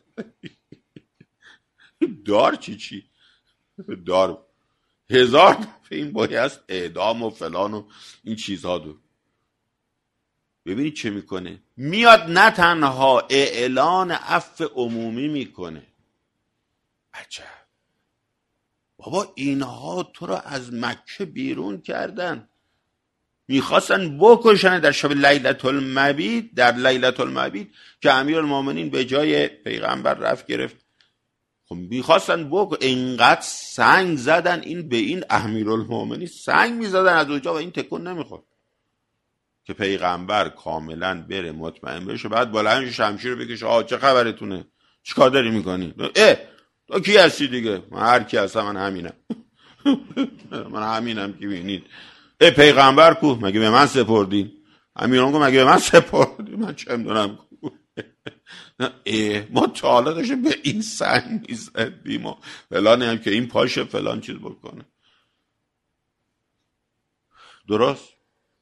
دار چی چی دار هزار دفعه این بایست اعدام و فلان و این چیزها دو. ببینید چه میکنه؟ میاد نه تنها اعلان عفو عمومی میکنه. عجب بابا، اینها تو رو از مکه بیرون کردن، میخواستن بکشن در شب لیلة المبیت، در لیلة المبیت که امیرالمومنین به جای پیغمبر رفت گرفت، خب میخواستن بکشن، اینقدر سنگ زدن این به این امیرالمومنین، سنگ میزدن از اونجا و این تکون نمیخورد که پیغمبر کاملا بره مطمئن بشه، بعد بلند شمشیر رو بکشه، آه چه خبرتونه، چیکار داری میکنی؟ اه تو کی هستی دیگه؟ من هر کی هستم، من همینم. من همینم که بینید. ای پیغمبر کو؟ مگه به من سپردین؟ امیران کو؟ مگه به من سپردین؟ من چه میدونم کو؟ ما تا حالا داشتیم به این سنگ میزدیم و فلان هم که این پاشه فلان چیز بکنه. درست؟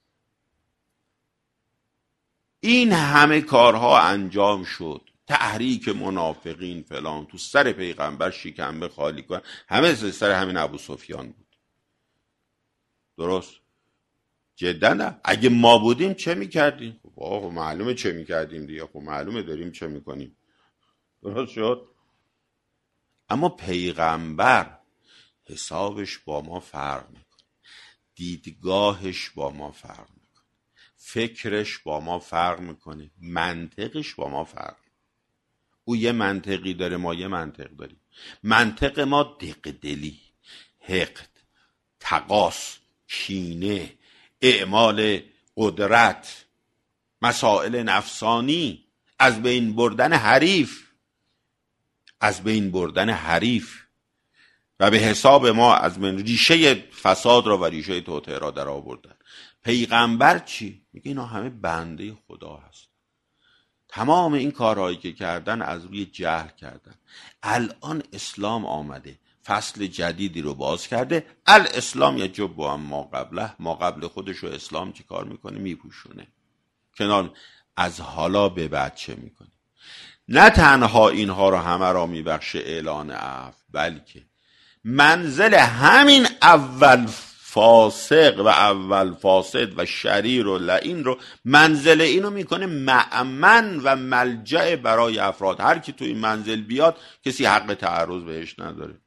این همه کارها انجام شد، تحریک منافقین فلان، تو سر پیغمبر شکمبه خالی کن، همه سر همین ابو سفیان بود. درست؟ جدا نه. اگه ما بودیم چه میکردیم؟ خب آقا معلومه چه میکردیم دیگه. خب معلومه داریم چه میکنیم. درست شد؟ اما پیغمبر حسابش با ما فرق میکنه، دیدگاهش با ما فرق میکنه، فکرش با ما فرق میکنه، منطقش با ما فرق میکنه. او یه منطقی داره، ما یه منطق داریم. منطق ما دق دلی، حقد، تقاص، کینه، اعمال قدرت، مسائل نفسانی، از بین بردن حریف، از بین بردن حریف و به حساب ما از من ریشه فساد را و ریشه توطئه را در آوردن. پیغمبر چی؟ میگه اینا همه بنده خدا هست. تمام این کارهایی که کردن از روی جهل کردن. الان اسلام آمده، فصل جدیدی رو باز کرده. الاسلام یجب با ما قبله، ما قبل خودش رو اسلام چی کار میکنه؟ میپوشونه. کنار از حالا به بعد چه میکنه؟ نه تنها اینها رو همه را میبخشه اعلان عفو، بلکه منزل همین اول فاسق و اول فاسد و شریر و لعین رو، منزل اینو میکنه مأمن و ملجأ برای افراد. هر کی تو این منزل بیاد کسی حق تعرض بهش نداره.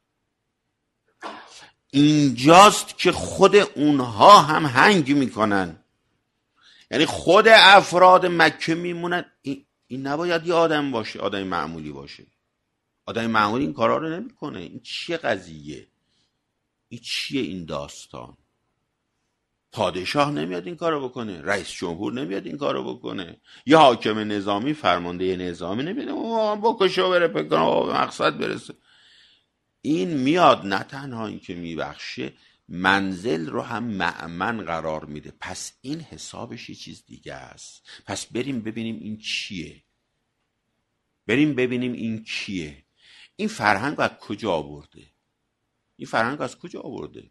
اینجاست که خود اونها هم هنگ میکنن. یعنی خود افراد مکه میمونن. این, این نباید یه آدم باشه، آدم معمولی باشه. آدم معمولی این کارا رو نمیکنه. این چیه قضیه؟ این چیه این داستان؟ پادشاه نمیاد این کارو بکنه، رئیس جمهور نمیاد این کارو بکنه، یا حاکم نظامی، فرمانده نظامی نمیاد بکشه و بره پکنه به مقصد برسه. این میاد نه تنها این که میبخشه، منزل رو هم مأمن قرار میده. پس این حسابش یه چیز دیگه است. پس بریم ببینیم این چیه. بریم ببینیم این کیه. این فرهنگ از کجا آورده؟ این فرهنگ از کجا آورده؟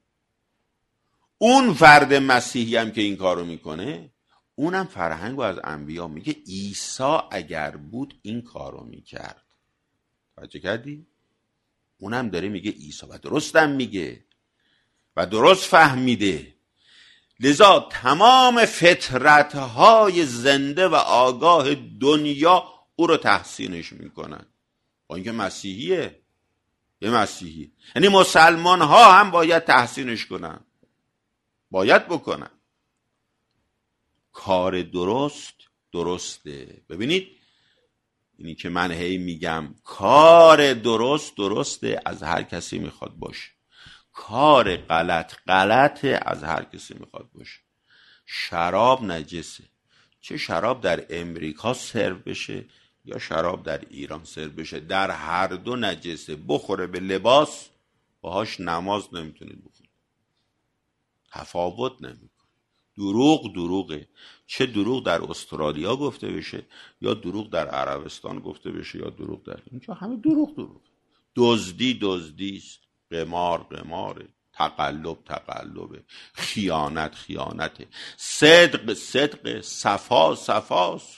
اون فرد مسیحی هم که این کارو میکنه، اونم فرهنگو از انبیا میگه. عیسی اگر بود این کارو میکرد. توجه کردی؟ اونم داره میگه عیسی، و درستم میگه و درست فهمیده. لذا تمام فطرتهای زنده و آگاه دنیا او رو تحسینش میکنن. با اینکه مسیحیه، یه مسیحی، یعنی مسلمان ها هم باید تحسینش کنن، باید بکنن. کار درست درسته. ببینید اینی که من هی میگم کار درست درسته، از هر کسی میخواد باشه. کار غلط غلطه، از هر کسی میخواد باشه. شراب نجسه، چه شراب در امریکا سرو بشه یا شراب در ایران سرو بشه، در هر دو نجسه. بخوره به لباس، باهاش نماز نمیتونید بخونید. تفاوت نمیکنه. دروغ دروغه. چه دروغ در استرالیا گفته بشه یا دروغ در عربستان گفته بشه یا دروغ در اینجا، همه دروغ دروغ. دزدی دزدی است، قمار قماره، تقلب تقلبه، خیانت خیانته، صدق صدق، صفا صفاست.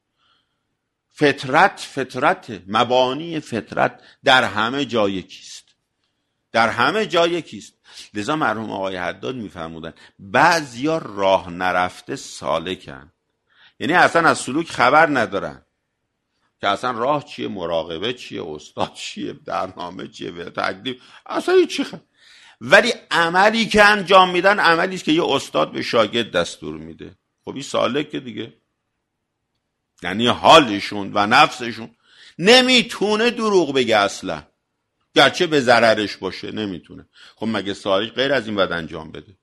فطرت فطرت، مبانی فطرت در همه جا یکیست، در همه جا یکیست. لذا مرحوم آقای حداد میفرمودن بعضیا راه نرفته سالکن، یعنی اصلا از سلوک خبر ندارن که اصلا راه چیه، مراقبه چیه، استاد چیه، برنامه چیه، تکلیف، اصلا هیچ چی خبر. ولی عملی که انجام میدن عملی است که یه استاد به شاگرد دستور میده. خب این سالکه دیگه. یعنی حالشون و نفسشون نمیتونه دروغ بگه اصلا، گرچه به ضررش باشه نمیتونه. خب مگه سالک غیر از این باید انجام بده؟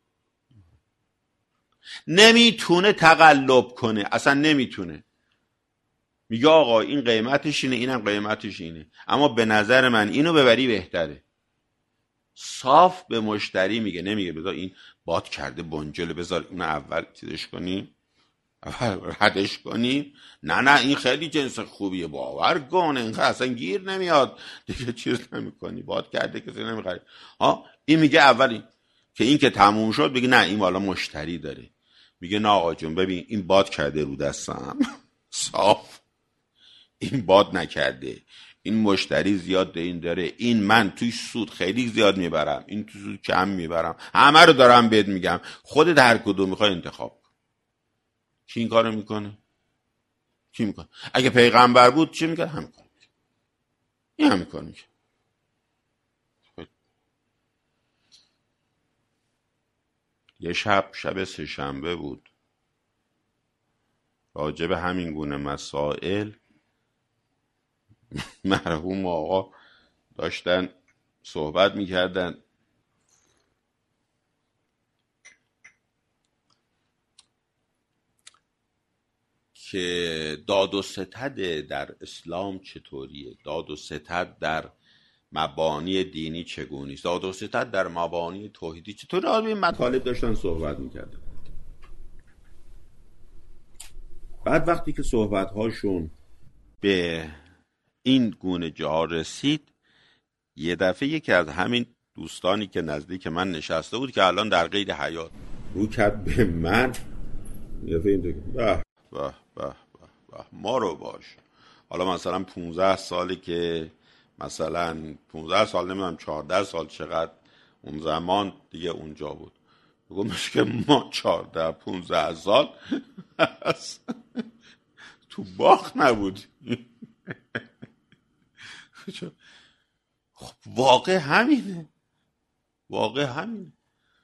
نمیتونه تقلب کنه، اصلا نمیتونه. میگه آقا این قیمتش اینه، اینم قیمتش اینه، اما به نظر من اینو ببری بهتره. صاف به مشتری میگه، نمیگه بذار این باد کرده بنجل بذار اون اول چیزش کنیم، اول ردش کنیم، نه نه این خیلی جنس خوبیه باور کن، این اصلا گیر نمیاد دیگه، چیز نمیکنی، باد کرده کسی نمیخری. ها این میگه اولی که این که تموم شد بگه نه این والا مشتری داره، میگه نه آقا جون ببین این باد کرده رو دستم صاف، این باد نکرده، این مشتری زیاد این داره، این من توی سود خیلی زیاد میبرم، این توی سود کم میبرم، همه رو دارم بهت میگم، خودت هر کدوم میخوای انتخاب. کی این کارو میکنه؟ کی میکنه؟ اگه پیغمبر بود چی میکنه؟ همین کار میکنه. این همین کار میکنه. یه شب شب سه شنبه بود، راجع به همین گونه مسائل مرحوم آقا داشتن صحبت میکردن که داد و ستد در اسلام چطوریه، داد و ستد در مبانی دینی چگونه است، داد و ستد در مبانی توحیدی چطوره. آدم این مطالب داشتن صحبت میکردن. بعد وقتی که صحبت‌هاشون به این گونه جا رسید، یه دفعه یکی از همین دوستانی که نزدیک من نشسته بود که الان در قید حیات رو کرد به من، یه دفعه این دیگه به به به به ما رو باش. حالا مثلا پونزده سالی که مثلا پونزده سال نمیدونم چهارده سال چقدر اون زمان دیگه اونجا بود، بگمش که ما چهارده پونزده سال تو باغ نبود. خب واقع همینه، واقع همینه.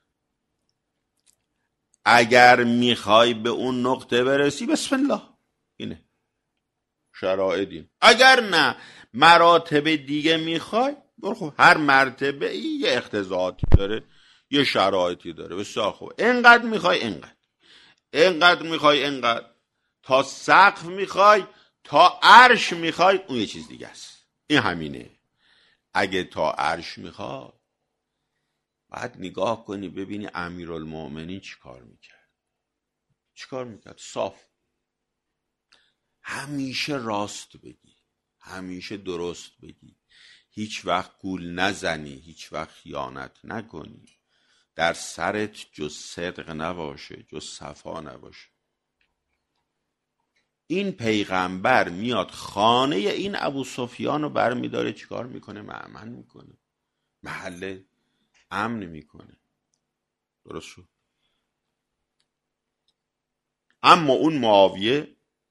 اگر میخوای به اون نقطه برسی بسم الله، اینه شرایطی. اگر نه مراتب دیگه میخوای برو، خب هر مرتبه یه اقتضاعاتی داره، یه شرایطی داره. بسیار خوب، اینقدر میخوای اینقدر، اینقدر میخوای اینقدر، تا سقف میخوای تا عرش میخوای اون یه چیز دیگه است. این همینه. اگه تا عرش میخوای بعد نگاه کنی ببینی امیرالمؤمنین چی کار میکرد، چی کار میکرد. صاف، همیشه راست بگی، همیشه درست بگی، هیچ وقت گول نزنی، هیچ وقت خیانت نکنی، در سرت جز صدق نباشه، جز صفا نباشه. این پیغمبر میاد خانه این ابو سفیان رو بر میداره، چیکار میکنه؟ مأمن میکنه، محل امن میکنه. درست شد. اما اون معاویه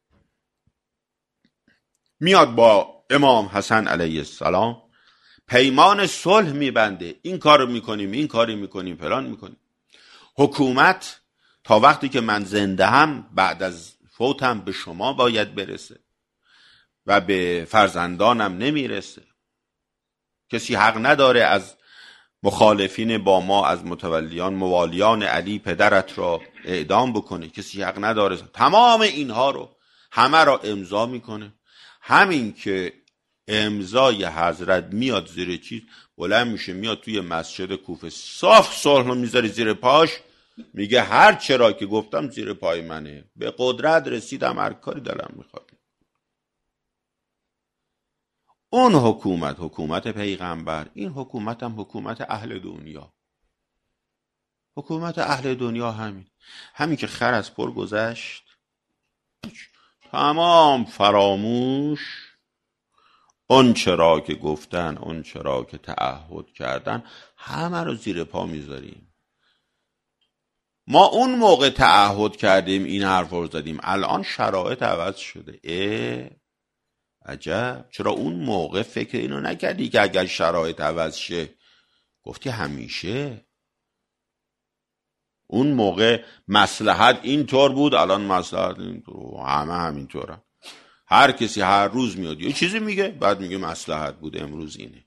میاد با امام حسن علیه السلام پیمان صلح میبنده، این کار میکنیم، این کاری میکنیم، فلان میکنیم. حکومت تا وقتی که من زنده هم بعد از فوتم به شما باید برسه و به فرزندانم نمیرسه. کسی حق نداره از مخالفین با ما، از متولیان موالیان علی پدرت را اعدام بکنه، کسی حق نداره. تمام اینها رو همه را امضا میکنه. همین که امضای حضرت میاد زیر چیز، بلند میشه میاد توی مسجد کوفه، صاف صلح رو میذاره زیر پاش، میگه هر چرا که گفتم زیر پای منه، به قدرت رسیدم، هر کاری دلم میخواد. اون حکومت، حکومت پیغمبر، این حکومت هم حکومت اهل دنیا. حکومت اهل دنیا همین همین که خر از پر گذشت، تمام فراموش، اون چرا که گفتن، اون چرا که تعهد کردن، همه رو زیر پا میذاریم. ما اون موقع تعهد کردیم، این حرف رو زدیم، الان شرایط عوض شده. اه عجب، چرا اون موقع فکر اینو نکردی که اگر شرایط عوض شه؟ گفتی همیشه. اون موقع مصلحت اینطور بود، الان مصلحت اینطور، همه همینطورن. هر کسی هر روز میاد یه چیزی میگه، بعد میگه مصلحت بود امروز اینه،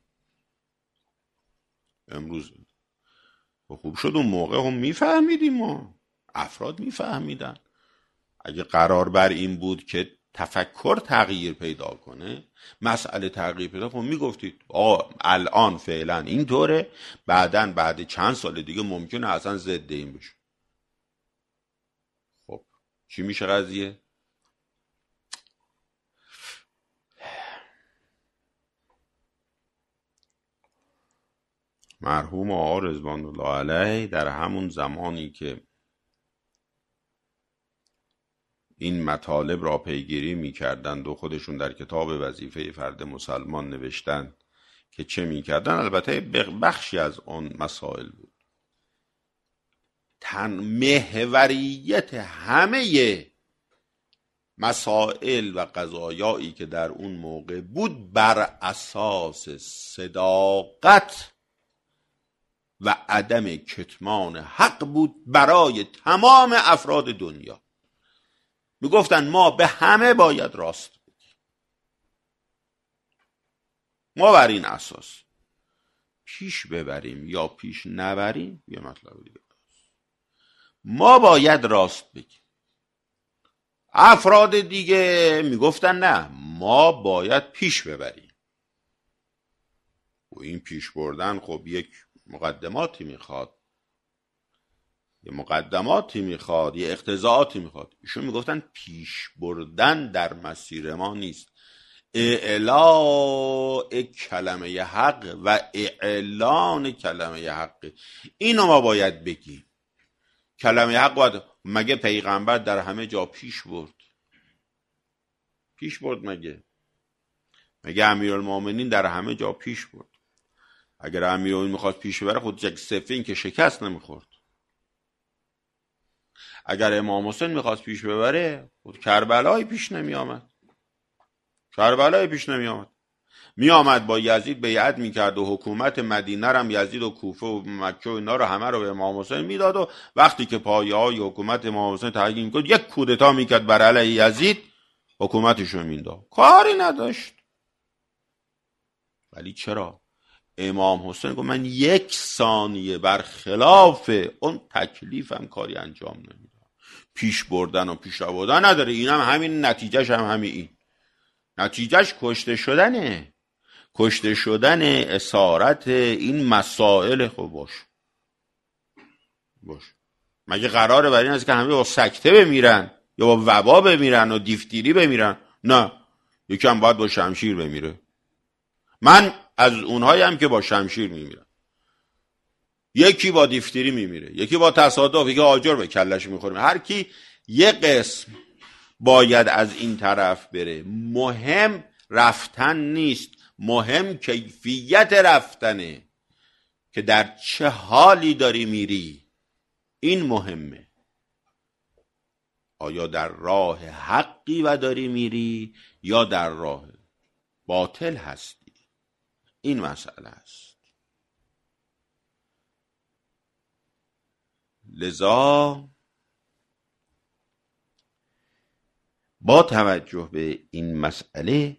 امروز اینه. خوب شد اون موقع هم میفهمیدیم، ما افراد میفهمیدن. اگه قرار بر این بود که تفکر تغییر پیدا کنه، مسئله تغییر پیدا کنه، میگفتید آه الان فعلا اینطوره، بعداً بعد چند سال دیگه ممکنه اصلا ضد این بشه. خب چی میشه قضیه؟ مرحوم آقا رضوان الله علیه در همون زمانی که این مطالب را پیگیری می‌کردند و خودشون در کتاب وظیفه فرد مسلمان نوشتن که چه می‌کردن، البته بخشی از اون مسائل بود. تن محوریت همه مسائل و قضایایی که در اون موقع بود بر اساس صداقت و عدم کتمان حق بود برای تمام افراد دنیا. میگفتن ما به همه باید راست بگیم. ما بر این اساس پیش ببریم یا پیش نبریم یه مطلب دیگه، ما باید راست بگیم. افراد دیگه میگفتن نه ما باید پیش ببریم. و این پیش بردن خب یک مقدماتی میخواد، یه مقدماتی میخواد، یه اقتضاعاتی میخواد. ایشون میگفتن پیش بردن در مسیر ما نیست، اعلاء کلمه حق و اعلان کلمه حق، اینو ما باید بگیم. کلمه حق باید، مگه پیغمبر در همه جا پیش برد؟ پیش برد مگه؟ مگه امیرالمومنین در همه جا پیش برد؟ اگر امیرالمومنین میخواد پیش بره خود یک صفین که شکست نمیخورد. اگر امام حسین میخواست پیش ببره خود کربلای پیش نمی آمد. کربلای پیش نمی آمد. می آمد با یزید بیعت میکرد و حکومت مدینه رم یزید و کوفه و مکه و اینا رو همه رو به امام حسین میداد و وقتی که پایه های حکومت امام حسین تحقیق میکرد یک کودتا میکرد بر علیه یزید، حکومتش رو مینداخت. کاری نداشت. ولی چرا؟ امام حسین گفت من یک ثانیه برخلاف اون تکلیفم کاری انجام نمیدم. پیش بردن و پیش بردن نداره. اینم هم همین، نتیجهش هم همین. این نتیجهش کشته شدنه. کشته شدن اسارت این مسائل. خب باش باش مگه قراره برای این است که همه با سکته بمیرن یا با وبا بمیرن و دیفتیری بمیرن؟ نه، یکم باید با شمشیر بمیره. من از اونهایی هم که با شمشیر میمیرن. یکی با دیفتیری میمیره، یکی با تصادف، یکی آجر به کلش میخوره. هر کی یه قسم باید از این طرف بره. مهم رفتن نیست، مهم کیفیت رفتنه که در چه حالی داری میری. این مهمه. آیا در راه حقی و داری میری یا در راه باطل هستی؟ این مسئله است. لذا با توجه به این مسئله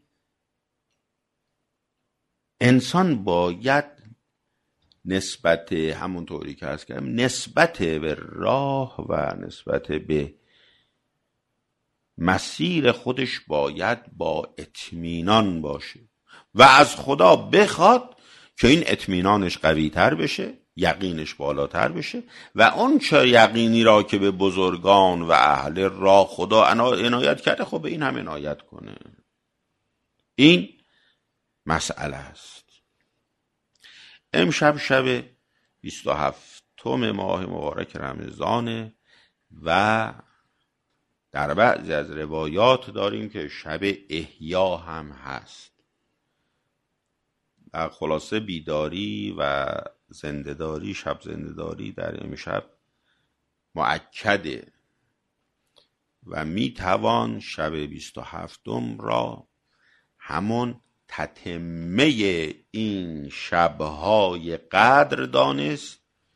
انسان باید نسبت، همونطوری که عرض کردم، نسبت به راه و نسبت به مسیر خودش باید با اطمینان باشه و از خدا بخواد که این اطمینانش قوی تر بشه، یقینش بالاتر بشه و اون چه یقینی را که به بزرگان و اهل راه خدا عنایت کرده خب به این هم عنایت کنه. این مسئله است. امشب شب بیست و هفتم ماه مبارک رمضان و در بعضی از روایات داریم که شب احیا هم هست. و خلاصه بیداری و زنده‌داری، شب زنده‌داری در امشب مؤکده و میتوان شب بیست و هفتم را همون تتمه این شبهای قدر دانست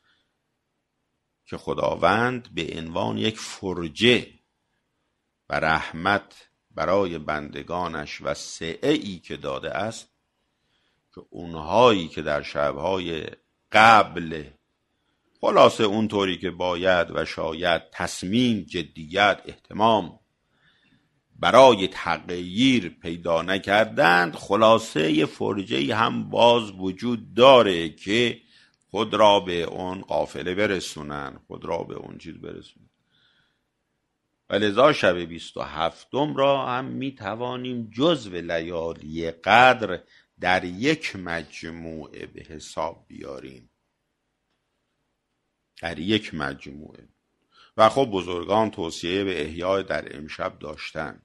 که خداوند به عنوان یک فرجه و رحمت برای بندگانش و سعه‌ای که داده است که اونهایی که در شبهای قبل خلاصه اونطوری که باید و شاید تصمیم، جدیت، اهتمام برای تغییر پیدا نکردند، خلاصه یه فرجه هم باز وجود داره که خود را به اون قافله برسونن، خود را به اون چیز برسونن. و لذا شب بیست و هفتم را هم می توانیم جزو لیالی قدر در یک مجموعه به حساب بیاریم، در یک مجموعه. و خب بزرگان توصیه به احیای در امشب داشتن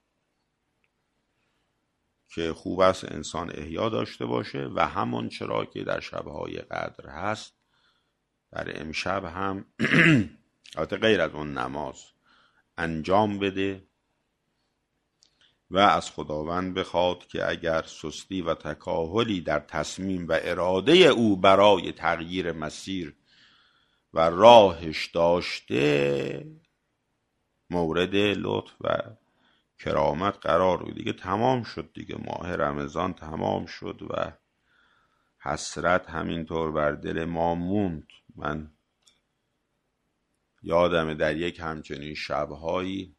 که خوب است انسان احیا داشته باشه و همون چرا که در شبهای قدر هست در امشب هم البته غیر از اون نماز انجام بده و از خداوند بخواد که اگر سستی و تکاهلی در تصمیم و اراده او برای تغییر مسیر و راهش داشته مورد لطف و کرامت قرار بگیره. دیگه تمام شد دیگه، ماه رمضان تمام شد و حسرت همینطور بر دل ما موند. من یادمه در یک همچنین شبهایی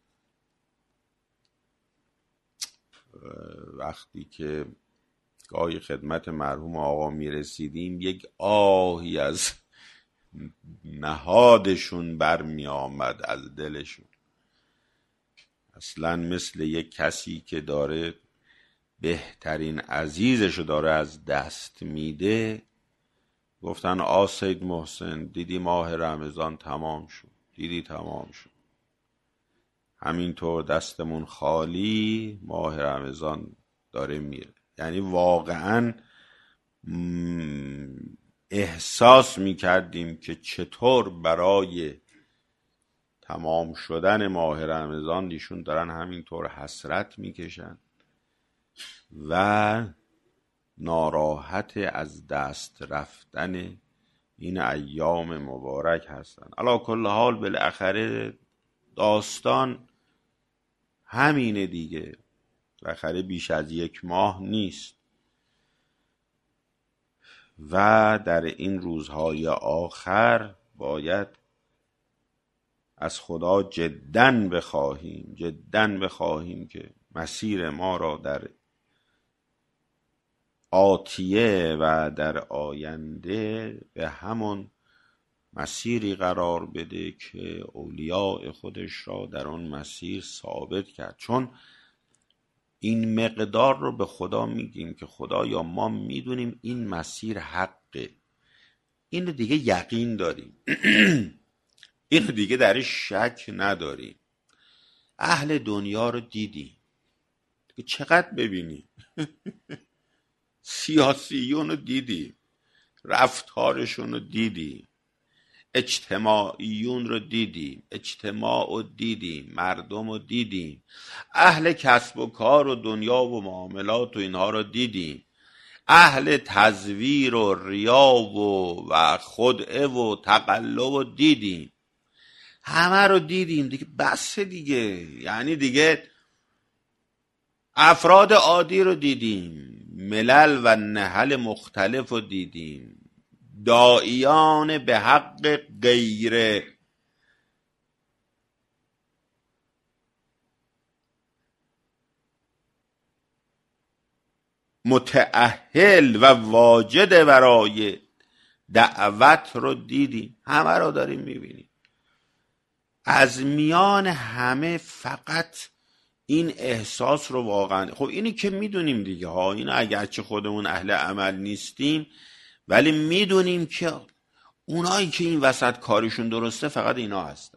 وقتی که گاهی خدمت مرحوم آقا می رسیدیم یک آهی از نهادشون برمی آمد از دلشون، اصلا مثل یک کسی که داره بهترین عزیزشو داره از دست میده. گفتن آ سید محسن دیدی ماه رمضان تمام شد، دیدی تمام شد، همینطور دستمون خالی، ماه رمضان داره میره. یعنی واقعا احساس میکردیم که چطور برای تمام شدن ماه رمضان ایشون دارن همینطور حسرت میکشن و ناراحت از دست رفتن این ایام مبارک هستن. علی کل حال بالاخره داستان همینه دیگه، بالاخره بیش از یک ماه نیست و در این روزهای آخر باید از خدا جداً بخواهیم جداً بخواهیم که مسیر ما را در آتیه و در آینده به همون مسیری قرار بده که اولیاء خودش را در اون مسیر ثابت کرد. چون این مقدار رو به خدا میگیم که خدایا ما میدونیم این مسیر حقه، این دیگه یقین داریم این دیگه درش شک نداریم. اهل دنیا رو دیدیم دیگه، چقدر ببینیم سیاسیون رو دیدیم، رفتارشون رو دیدیم، اجتماعیون رو دیدیم، اجتماع رو دیدیم، مردم رو دیدیم، اهل کسب و کار و دنیا و معاملات و اینها رو دیدیم، اهل تزویر و ریا و و خدعه و تقلب رو دیدیم، همه رو دیدیم دیگه، بس دیگه. یعنی دیگه افراد عادی رو دیدیم، ملل و نهل مختلف رو دیدیم، داعیان به حق غیر متأهل و واجد برای دعوت رو دیدیم، همه رو داریم میبینیم. از میان همه فقط این احساس رو واقعا، خب اینی که میدونیم دیگه ها، این اگرچه خودمون اهل عمل نیستیم ولی میدونیم که اونایی که این وسط کارشون درسته فقط اینا هستن،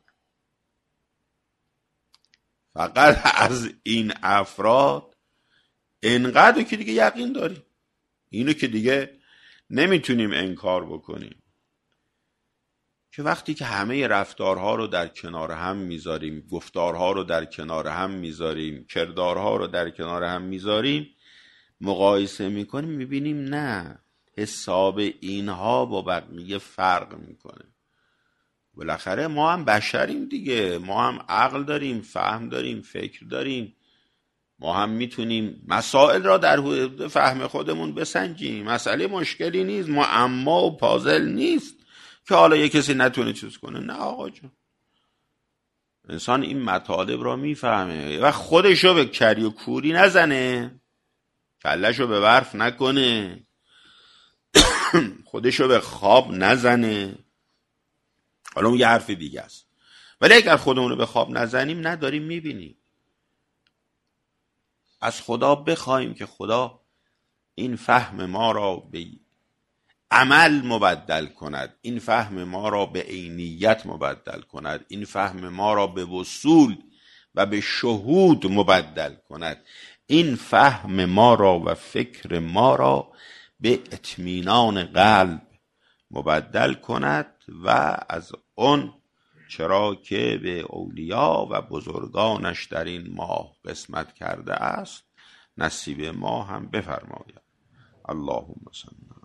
فقط از این افراد انقدر که دیگه یقین داریم، اینو که دیگه نمیتونیم انکار بکنیم که وقتی که همه رفتارها رو در کنار هم میذاریم، گفتارها رو در کنار هم میذاریم، کردارها رو در کنار هم میذاریم، مقایسه میکنیم، میبینیم نه، حساب اینها با بقیه فرق میکنه. بالاخره ما هم بشریم دیگه، ما هم عقل داریم، فهم داریم، فکر داریم، ما هم میتونیم مسائل را در حدود فهم خودمون بسنجیم. مسئله مشکلی نیست، معما و پازل نیست که حالا یه کسی نتونه چیز کنه. نه آقا جون، انسان این مطالب را میفهمه و خودشو به کری و کوری نزنه، کلشو به برف نکنه، خودشو به خواب نزنه. حالا اون یه حرف دیگه است، ولی اگر خودمونو به خواب نزنیم نداریم میبینیم. از خدا بخوایم که خدا این فهم ما را به عمل مبدل کند، این فهم ما را به عینیت مبدل کند، این فهم ما را به وصول و به شهود مبدل کند، این فهم ما را و فکر ما را به اطمینان قلب مبدل کند و از اون چرا که به اولیا و بزرگانش در این ماه قسمت کرده است نصیب ما هم بفرماید. اللهم صل